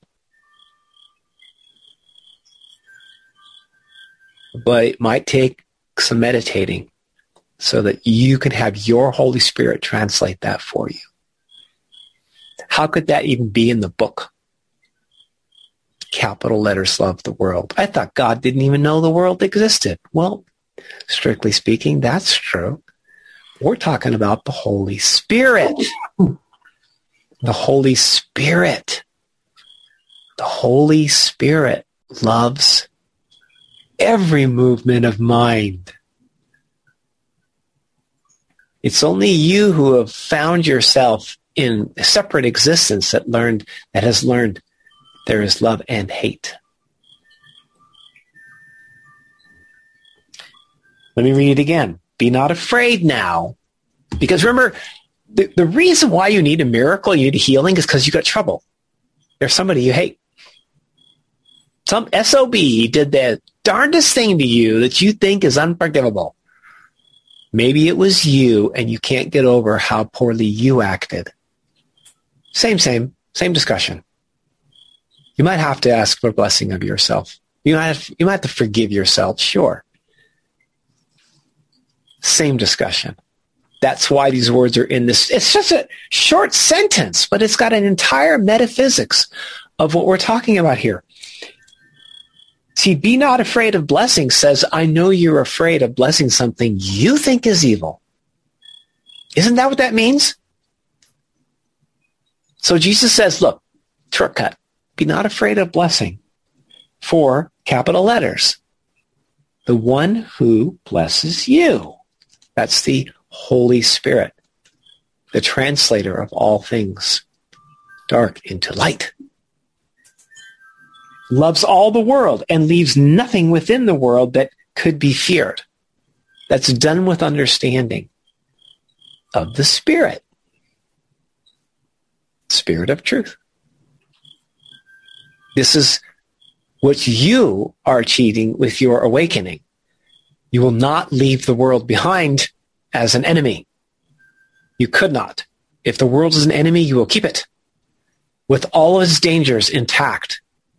But it might take some meditating so that you can have your Holy Spirit translate that for you. How could that even be in the book? Capital letters love the world. I thought God didn't even know the world existed. Well, strictly speaking, that's true. We're talking about the Holy Spirit. The Holy Spirit The Holy Spirit loves every movement of mind. It's only you who have found yourself in a separate existence that has learned there is love and hate. Let me read it again. Be not afraid now. Because remember, the reason why you need a miracle, you need a healing, is because you got trouble. There's somebody you hate. Some SOB did the darndest thing to you that you think is unforgivable. Maybe it was you and you can't get over how poorly you acted. Same discussion. You might have to ask for a blessing of yourself. You might have to forgive yourself, sure. Same discussion. That's why these words are in this. It's just a short sentence, but it's got an entire metaphysics of what we're talking about here. See, be not afraid of blessing says, I know you're afraid of blessing something you think is evil. Isn't that what that means? So Jesus says, look, shortcut, be not afraid of blessing. For, capital letters, the one who blesses you. That's the Holy Spirit, the translator of all things, dark into light. Loves all the world and leaves nothing within the world that could be feared. That's done with understanding of the Spirit. Spirit of truth. This is what you are achieving with your awakening. You will not leave the world behind as an enemy. You could not. If the world is an enemy, you will keep it with all its dangers intact.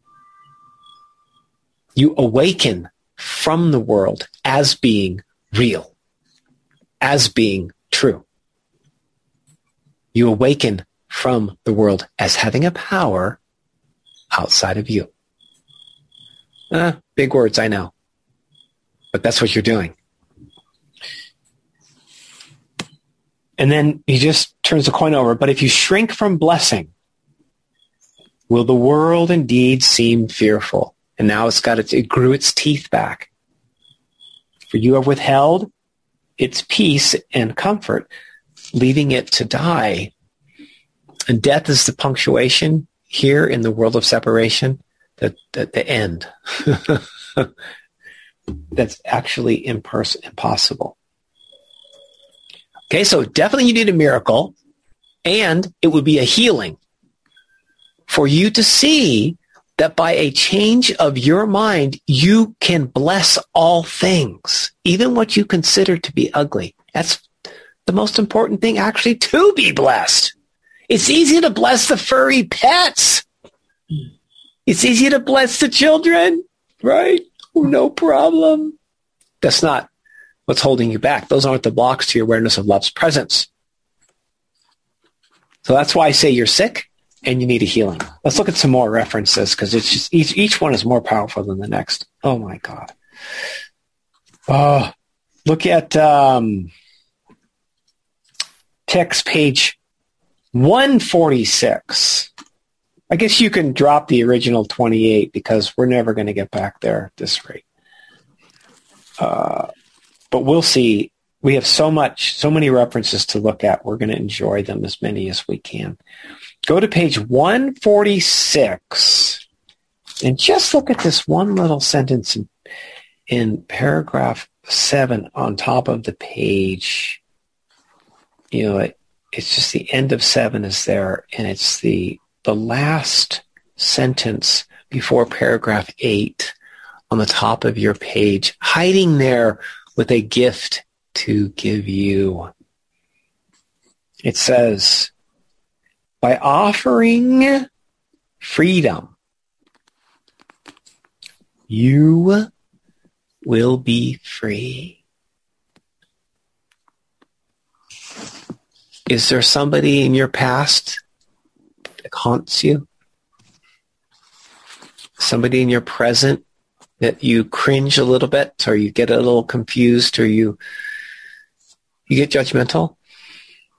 You awaken from the world as being real, as being true. You awaken from the world as having a power outside of you. Big words, I know. But that's what you're doing. And then he just turns the coin over. But if you shrink from blessing, will the world indeed seem fearful? And now it grew its teeth back. For you have withheld its peace and comfort, leaving it to die. And death is the punctuation here in the world of separation, the end. That's actually impossible. Okay, so definitely you need a miracle, and it would be a healing for you to see that by a change of your mind, you can bless all things, even what you consider to be ugly. That's the most important thing, actually, to be blessed. It's easy to bless the furry pets. It's easy to bless the children, right? No problem. That's not what's holding you back. Those aren't the blocks to your awareness of love's presence. So that's why I say you're sick and you need a healing. Let's look at some more references because it's just each one is more powerful than the next. Oh my God. Look at text page 146. I guess you can drop the original 28 because we're never going to get back there at this rate. But we'll see. We have so many references to look at. We're going to enjoy them as many as we can. Go to page 146 and just look at this one little sentence in paragraph 7 on top of the page. You know, it's just the end of 7 is there, and it's the last sentence before paragraph 8 on the top of your page, hiding there with a gift to give you. It says, by offering freedom, you will be free. Is there somebody in your past that haunts you? Somebody in your present that you cringe a little bit, or you get a little confused, or you get judgmental?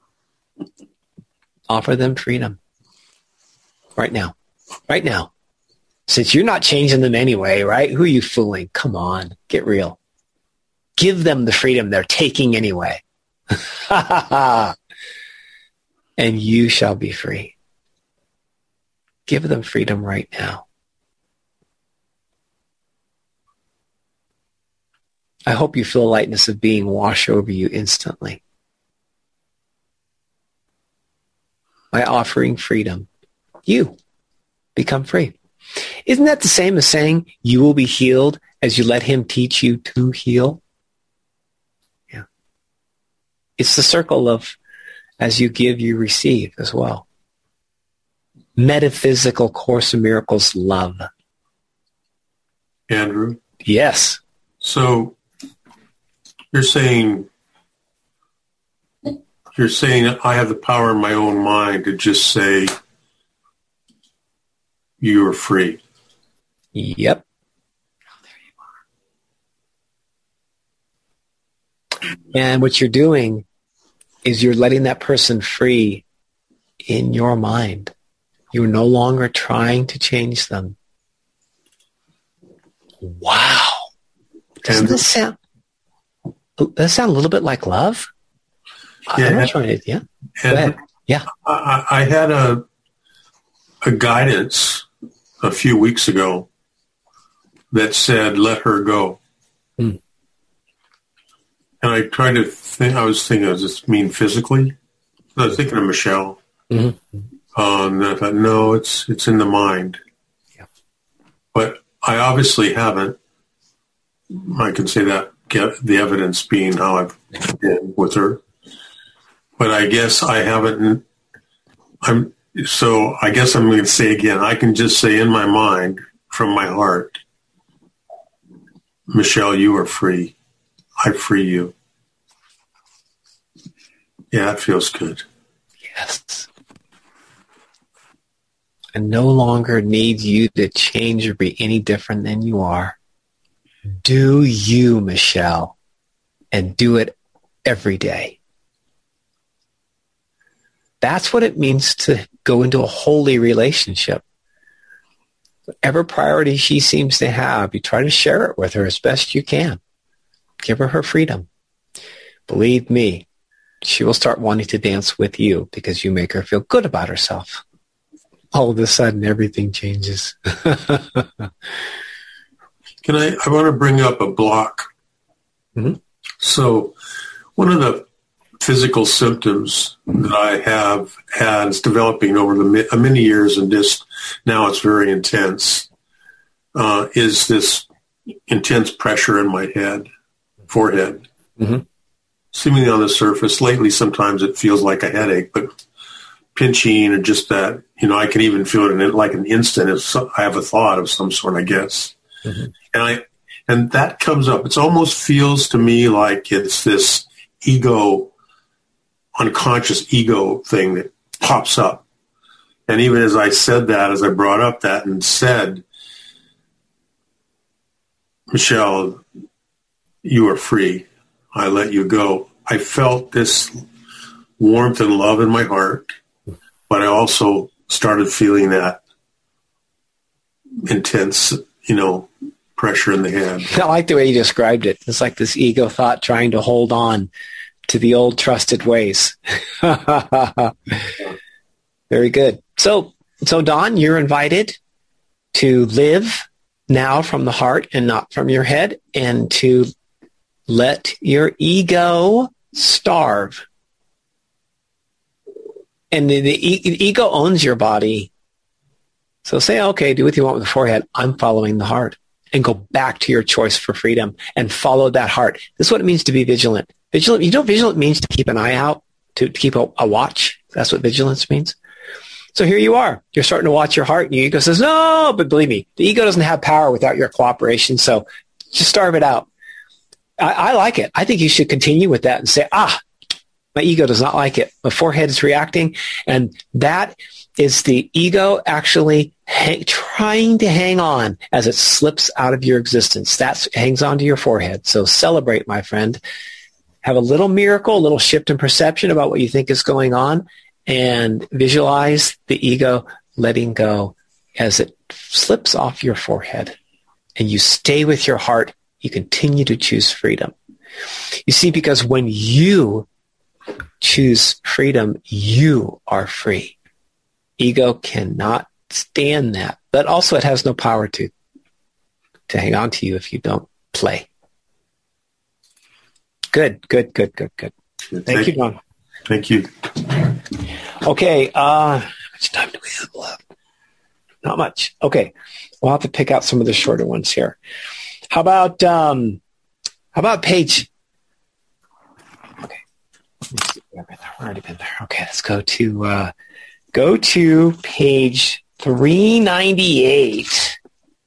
Offer them freedom. Right now. Right now. Since you're not changing them anyway, right? Who are you fooling? Come on, get real. Give them the freedom they're taking anyway. And you shall be free. Give them freedom right now. I hope you feel a lightness of being wash over you instantly. By offering freedom, you become free. Isn't that the same as saying you will be healed as you let him teach you to heal? Yeah. It's the circle of as you give, you receive as well. Metaphysical Course in Miracles love. Andrew? Yes. So you're saying I have the power in my own mind to just say you are free. Yep. And what you're doing is you're letting that person free in your mind. You're no longer trying to change them. Wow. Doesn't this sound a little bit like love? Yeah. I'm not trying to, yeah. Go ahead. Yeah. I had a guidance a few weeks ago that said, let her go. And I tried to think, I was thinking, does this mean physically? I was thinking of Michelle. Mm-hmm. And I thought, no, it's in the mind. Yeah. But I obviously haven't. I can say that, get the evidence being how I've been with her. But I guess I haven't. So I guess I'm going to say again, I can just say in my mind, from my heart, Michelle, you are free. I free you. Yeah, it feels good. Yes. I no longer need you to change or be any different than you are. Do you, Michelle, and do it every day. That's what it means to go into a holy relationship. Whatever priority she seems to have, you try to share it with her as best you can. Give her freedom. Believe me, she will start wanting to dance with you because you make her feel good about herself. All of a sudden, everything changes. I want to bring up a block. Mm-hmm. So one of the physical symptoms that I have had is developing over the many years, and just now it's very intense, is this intense pressure in my forehead. Mm-hmm. Seemingly on the surface. Lately, sometimes it feels like a headache, but pinching or just that, I can even feel it in like an instant if I have a thought of some sort, I guess. Mm-hmm. And that comes up. It almost feels to me like it's this unconscious ego thing that pops up. And even as I said that, as I brought up that and said, Michelle, you are free. I let you go. I felt this warmth and love in my heart, but I also started feeling that intense, pressure in the head. I like the way you described it. It's like this ego thought trying to hold on to the old trusted ways. Very good. So Don, you're invited to live now from the heart and not from your head, and to let your ego starve. And the ego owns your body. So say, okay, do what you want with the forehead. I'm following the heart. And go back to your choice for freedom and follow that heart. This is what it means to be vigilant. Vigilant means to keep an eye out, to keep a watch. That's what vigilance means. So here you are. You're starting to watch your heart, and your ego says, no, but believe me, the ego doesn't have power without your cooperation, so just starve it out. I like it. I think you should continue with that and say, my ego does not like it. My forehead is reacting, and that is the ego actually trying to hang on as it slips out of your existence. That hangs onto your forehead. So celebrate, my friend. Have a little miracle, a little shift in perception about what you think is going on, and visualize the ego letting go as it slips off your forehead and you stay with your heart, you continue to choose freedom. You see, because when you choose freedom, you are free. Ego cannot stand that, but also it has no power to hang on to you if you don't play. Good. Thank you, John. Thank you. Okay, how much time do we have left? Not much. Okay, we'll have to pick out some of the shorter ones here. How about page? Okay, we've already been there. Okay, let's go to page 398.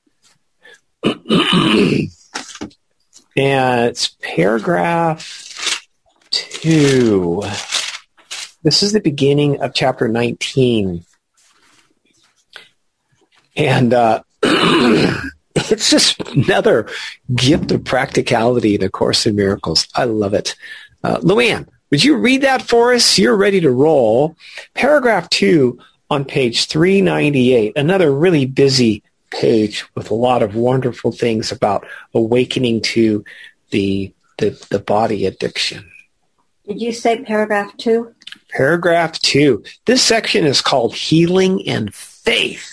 And it's paragraph 2. This is the beginning of chapter 19. And it's just another gift of practicality in A Course in Miracles. I love it. Luann, would you read that for us? You're ready to roll. Paragraph 2 on page 398, another really busy page with a lot of wonderful things about awakening to the body addiction. Did you say paragraph 2? Paragraph 2. This section is called Healing and Faith.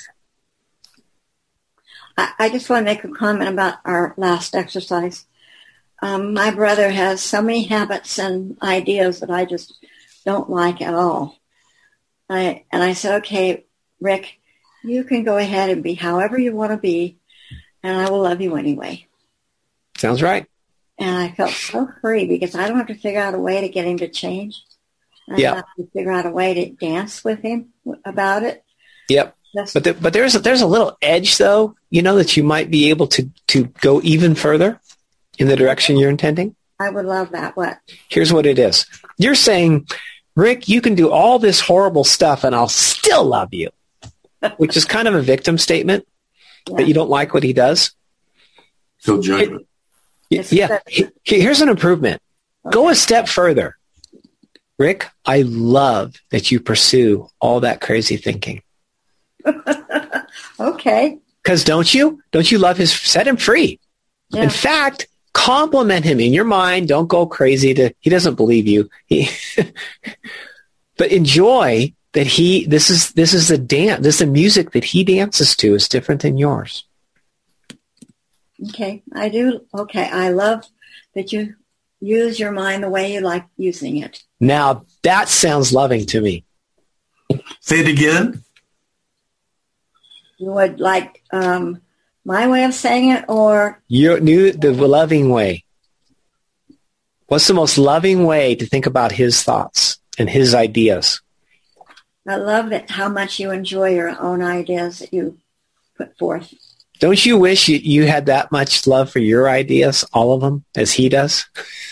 I just want to make a comment about our last exercise. My brother has so many habits and ideas that I just don't like at all. And I said, okay, Rick, you can go ahead and be however you want to be, and I will love you anyway. Sounds right. And I felt so free because I don't have to figure out a way to get him to change. I have to figure out a way to dance with him about it. Yep. But there's a little edge, though, that you might be able to go even further in the direction you're intending. I would love that. What? Here's what it is. You're saying, Rick, you can do all this horrible stuff and I'll still love you, which is kind of a victim statement that you don't like what he does. Still judgment. Here's an improvement. Okay. Go a step further. Rick, I love that you pursue all that crazy thinking. Okay. Because don't you love set him free? Yeah. In fact, compliment him in your mind. Don't go crazy he doesn't believe you. But enjoy that this is the dance. This is the music that he dances to is different than yours. Okay, I do. Okay, I love that you use your mind the way you like using it. Now that sounds loving to me. Say it again. You would like my way of saying it, or the loving way. What's the most loving way to think about his thoughts and his ideas? I love how much you enjoy your own ideas that you put forth. Don't you wish you had that much love for your ideas, all of them, as he does?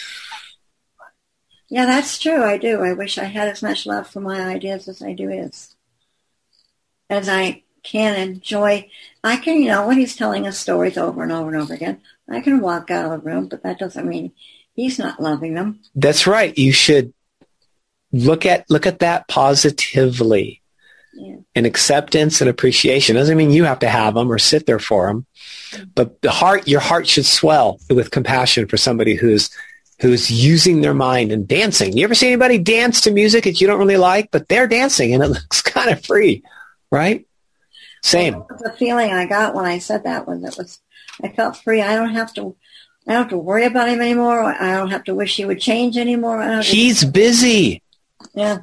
Yeah, that's true. I do. I wish I had as much love for my ideas as I do his. As I can enjoy. I can, when he's telling us stories over and over and over again, I can walk out of the room, but that doesn't mean he's not loving them. That's right. You should look at that positively. Yeah. And acceptance and appreciation doesn't mean you have to have them or sit there for them, but your heart should swell with compassion for somebody who's using their mind and dancing. You ever see anybody dance to music that you don't really like, but they're dancing and it looks kind of free, right? Same. The feeling I got when I said that was I felt free. I don't have to worry about him anymore. I don't have to wish he would change anymore. He's busy. Yeah.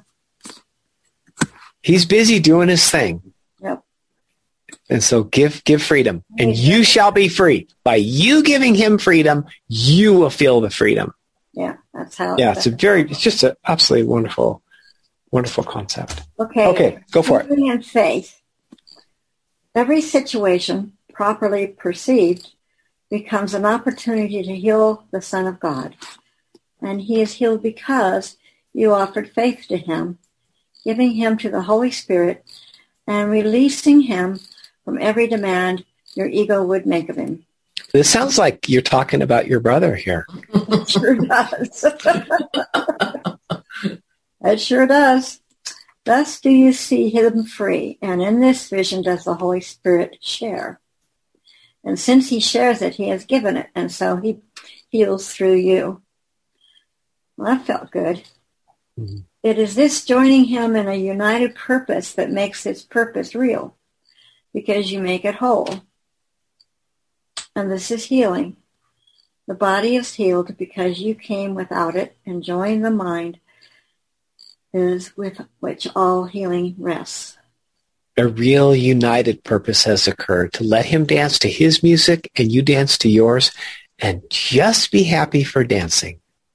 He's busy doing his thing. Yep. And so give freedom. And you shall be free. By you giving him freedom, you will feel the freedom. Yeah, that's how. Yeah, it's just an absolutely wonderful, wonderful concept. Okay, go for it. In faith, every situation properly perceived becomes an opportunity to heal the Son of God. And he is healed because you offered faith to him, giving him to the Holy Spirit, and releasing him from every demand your ego would make of him. This sounds like you're talking about your brother here. It sure does. It sure does. Thus do you see him free, and in this vision does the Holy Spirit share. And since he shares it, he has given it, and so he heals through you. Well, that felt good. Mm-hmm. It is this joining him in a united purpose that makes his purpose real, because you make it whole. And this is healing. The body is healed because you came without it, and joined the mind is with which all healing rests. A real united purpose has occurred, to let him dance to his music and you dance to yours, and just be happy for dancing.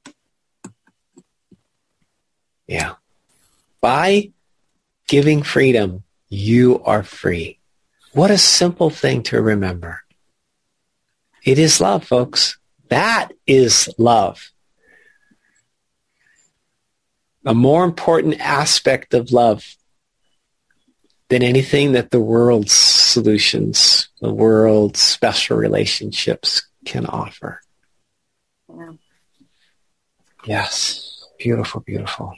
Yeah. By giving freedom, you are free. What a simple thing to remember. It is love, folks. That is love. A more important aspect of love than anything that the world's solutions, the world's special relationships can offer. Yeah. Yes. Beautiful, beautiful.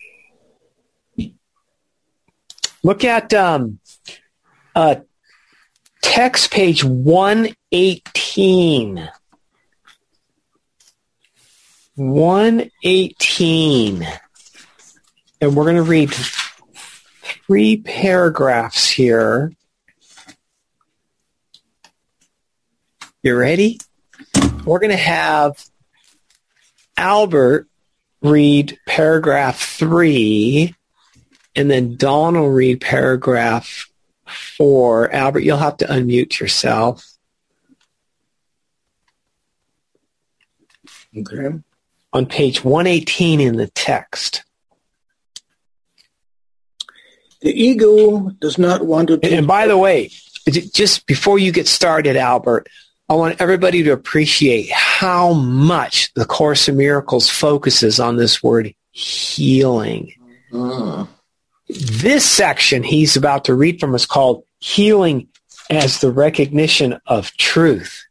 Look at text page 118. 118. And we're going to read 3 paragraphs here. You ready? We're going to have Albert read paragraph 3, and then Dawn will read paragraph 4. Albert, you'll have to unmute yourself. Okay. On page 118 in the text. The ego does not want to... And by the way, just before you get started, Albert, I want everybody to appreciate how much the Course in Miracles focuses on this word healing. This section he's about to read from is called Healing as the Recognition of Truth.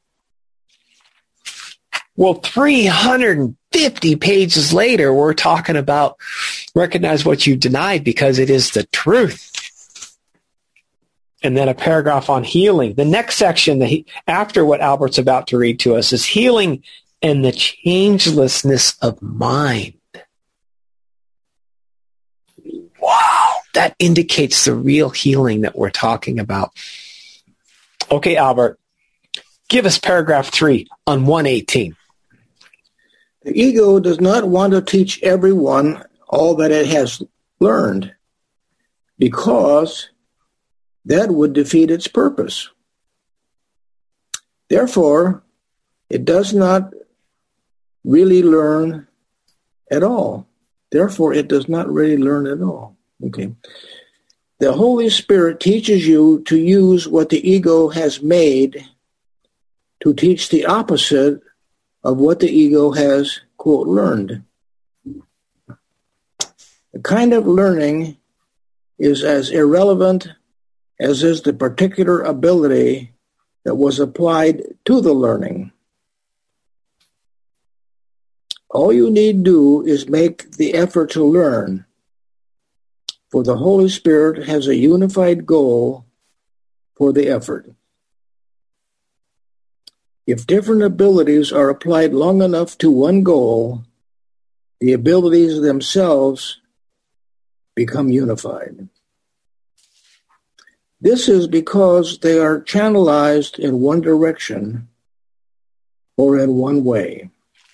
Well, 350 pages later, we're talking about recognize what you denied because it is the truth. And then a paragraph on healing. The next section, after what Albert's about to read to us, is healing and the changelessness of mind. Wow, that indicates the real healing that we're talking about. Okay, Albert, give us paragraph 3 on 118. The ego does not want to teach everyone all that it has learned because that would defeat its purpose. Therefore, it does not really learn at all. Okay. The Holy Spirit teaches you to use what the ego has made to teach the opposite of what the ego has, quote, learned. The kind of learning is as irrelevant as is the particular ability that was applied to the learning. All you need do is make the effort to learn, for the Holy Spirit has a unified goal for the effort. If different abilities are applied long enough to one goal, the abilities themselves become unified. This is because they are channelized in one direction or in one way.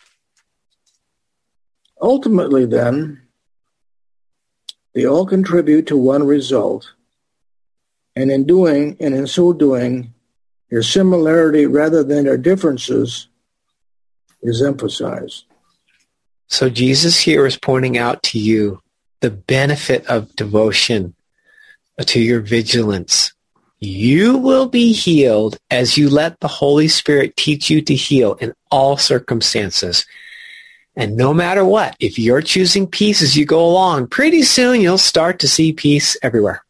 Ultimately, then, they all contribute to one result, and in so doing, their similarity rather than their differences is emphasized. So Jesus here is pointing out to you the benefit of devotion to your vigilance. You will be healed as you let the Holy Spirit teach you to heal in all circumstances. And no matter what, if you're choosing peace as you go along, pretty soon you'll start to see peace everywhere.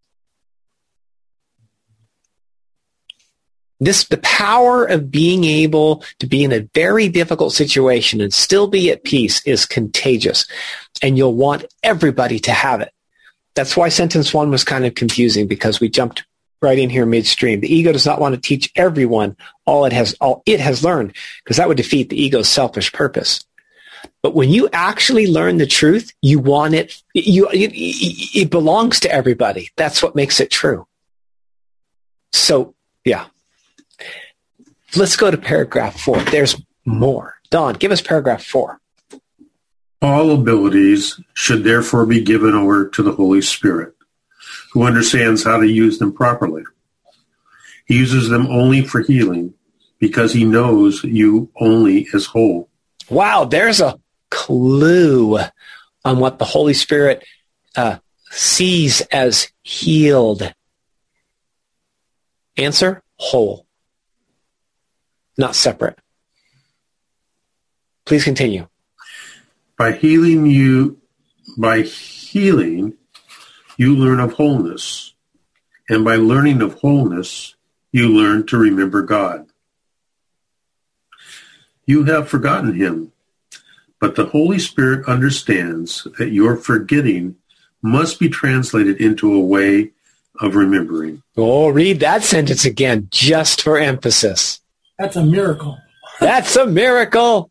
The power of being able to be in a very difficult situation and still be at peace is contagious. And you'll want everybody to have it. That's why sentence 1 was kind of confusing, because we jumped right in here midstream. The ego does not want to teach everyone all it has learned, because that would defeat the ego's selfish purpose. But when you actually learn the truth, you want it. It belongs to everybody. That's what makes it true. So, yeah. Let's go to paragraph 4. There's more. Don, give us paragraph 4. All abilities should therefore be given over to the Holy Spirit, who understands how to use them properly. He uses them only for healing, because he knows you only as whole. Wow, there's a clue on what the Holy Spirit sees as healed. Answer, whole. Not separate. Please continue. By healing, you learn of wholeness. And by learning of wholeness, you learn to remember God. You have forgotten him, but the Holy Spirit understands that your forgetting must be translated into a way of remembering. Oh, read that sentence again, just for emphasis. That's a miracle. That's a miracle.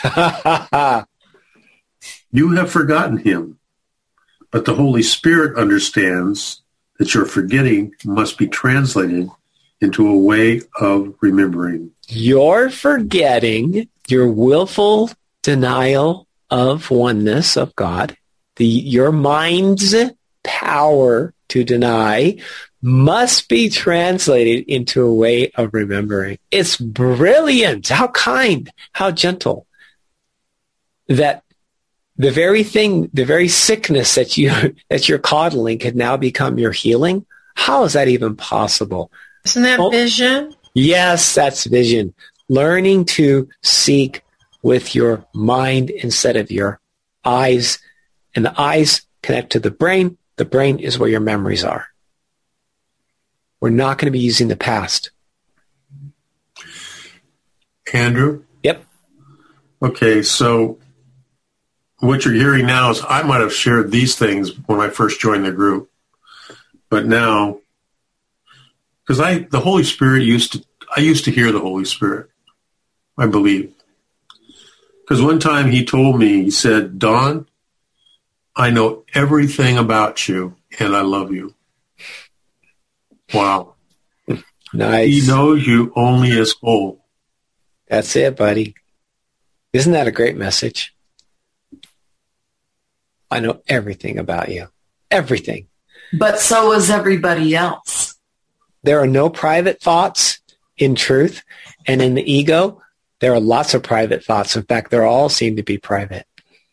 You have forgotten him, but the Holy Spirit understands that your forgetting must be translated into a way of remembering. Your forgetting, your willful denial of oneness of God, your mind's power to deny, must be translated into a way of remembering. It's brilliant. How kind, how gentle. That the very thing, the very sickness that you're coddling could now become your healing. How is that even possible? Isn't that vision? Yes, that's vision. Learning to seek with your mind instead of your eyes. And the eyes connect to the brain. The brain is where your memories are. We're not going to be using the past. Andrew? Yep. Okay, so what you're hearing now is I might have shared these things when I first joined the group. But now, because the Holy Spirit I used to hear the Holy Spirit, I believe. Because one time he told me, he said, Don, I know everything about you and I love you. Wow. Nice. He knows you only as whole. That's it, buddy. Isn't that a great message? I know everything about you. Everything. But so is everybody else. There are no private thoughts in truth, and in the ego, there are lots of private thoughts. In fact, they all seem to be private.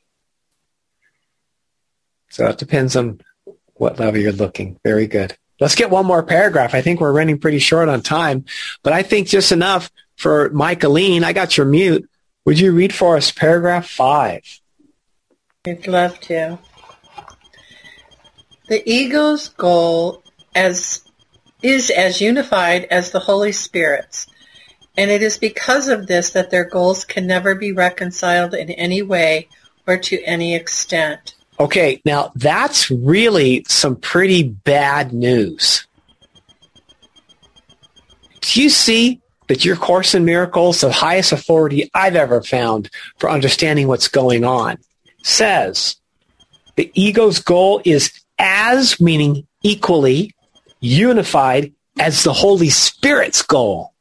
So it depends on what level you're looking. Very good. Let's get one more paragraph. I think we're running pretty short on time, but I think just enough for Michaeline. I got your mute. Would you read for us paragraph 5? I'd love to. The ego's goal is as unified as the Holy Spirit's, and it is because of this that their goals can never be reconciled in any way or to any extent. Okay, now that's really some pretty bad news. Do you see that your Course in Miracles, the highest authority I've ever found for understanding what's going on, says the ego's goal is as, meaning equally, unified as the Holy Spirit's goal.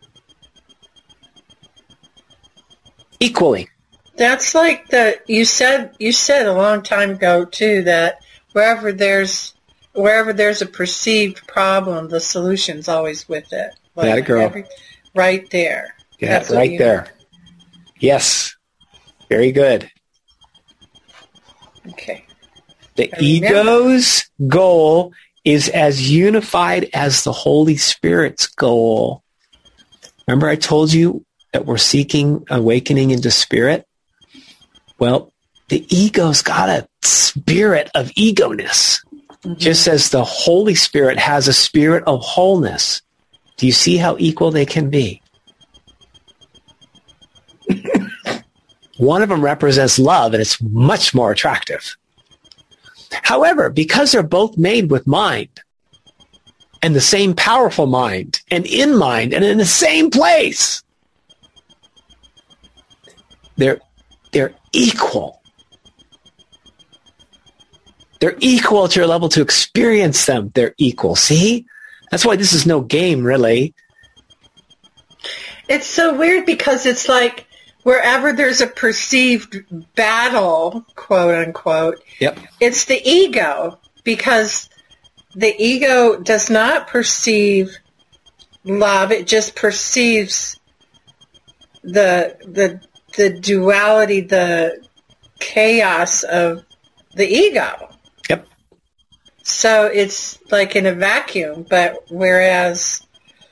Equally. That's like you said a long time ago too, that wherever there's a perceived problem, the solution's always with it. Like that girl. Right there. Yeah, that's right there. Yes. Very good. Okay. The ego's goal is as unified as the Holy Spirit's goal. Remember I told you that we're seeking awakening into spirit? Well, the ego's got a spirit of ego-ness, just as the Holy Spirit has a spirit of wholeness. Do you see how equal they can be? One of them represents love, and it's much more attractive. However, because they're both made with mind and the same powerful mind and in the same place, they're equal. They're equal to your level to experience them. They're equal. See? That's why this is no game, really. It's so weird because it's like wherever there's a perceived battle, quote unquote, Yep. It's the ego, because the ego does not perceive love. It just perceives the duality, the chaos of the ego. Yep. So it's like in a vacuum, but whereas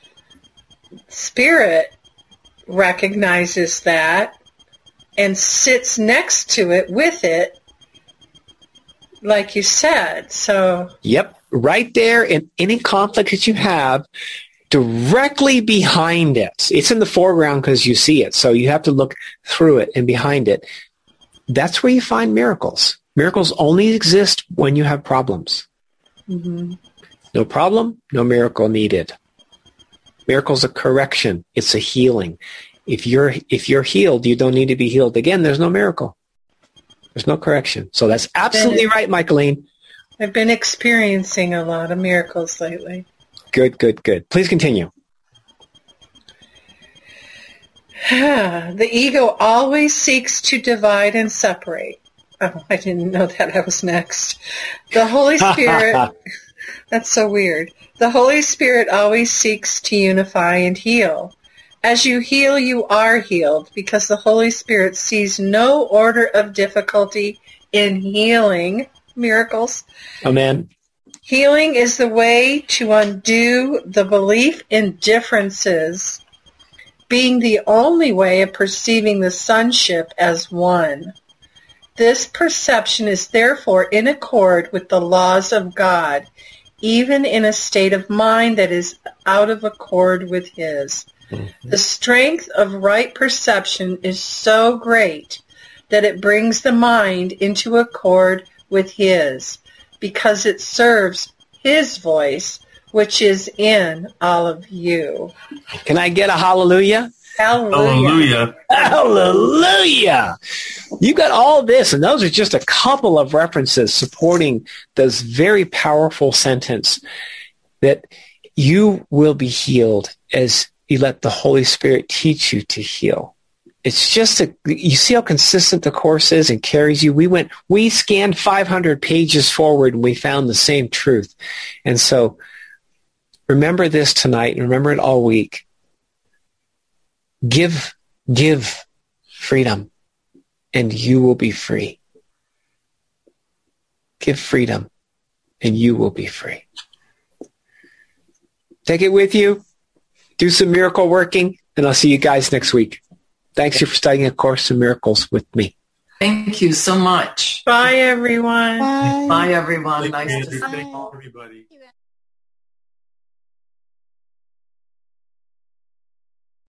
spirit recognizes that and sits next to it with it, like you said. So Yep. Right there in any conflict that you have, directly behind it. It's in the foreground because you see it. So you have to look through it and behind it. That's where you find miracles. Miracles only exist when you have problems. mm-hmm. No problem, no miracle needed. Miracle's a correction. It's a healing. If you're healed, you don't need to be healed again. There's no miracle. There's no correction. So that's absolutely right, Michaeline. I've been experiencing a lot of miracles lately. Good, good, good. Please continue. The ego always seeks to divide and separate. Oh, I didn't know that I was next. The Holy Spirit, that's so weird. The Holy Spirit always seeks to unify and heal. As you heal, you are healed, because the Holy Spirit sees no order of difficulty in healing miracles. Amen. Healing is the way to undo the belief in differences, being the only way of perceiving the sonship as one. This perception is therefore in accord with the laws of God, even in a state of mind that is out of accord with His. The strength of right perception is so great that it brings the mind into accord with His, because it serves His voice, which is in all of you. Can I get a hallelujah? Hallelujah. Hallelujah. You got all this, and those are just a couple of references supporting this very powerful sentence that you will be healed as you let the Holy Spirit teach you to heal. It's just you see how consistent the Course is and carries you. We scanned 500 pages forward and we found the same truth. And so remember this tonight and remember it all week. Give freedom and you will be free. Give freedom and you will be free. Take it with you. Do some miracle working, and I'll see you guys next week. Thanks for studying A Course in Miracles with me. Thank you so much. Bye, everyone. Bye. Bye, everyone. Thank Nice you, to Andrew. see Thank you. you, everybody.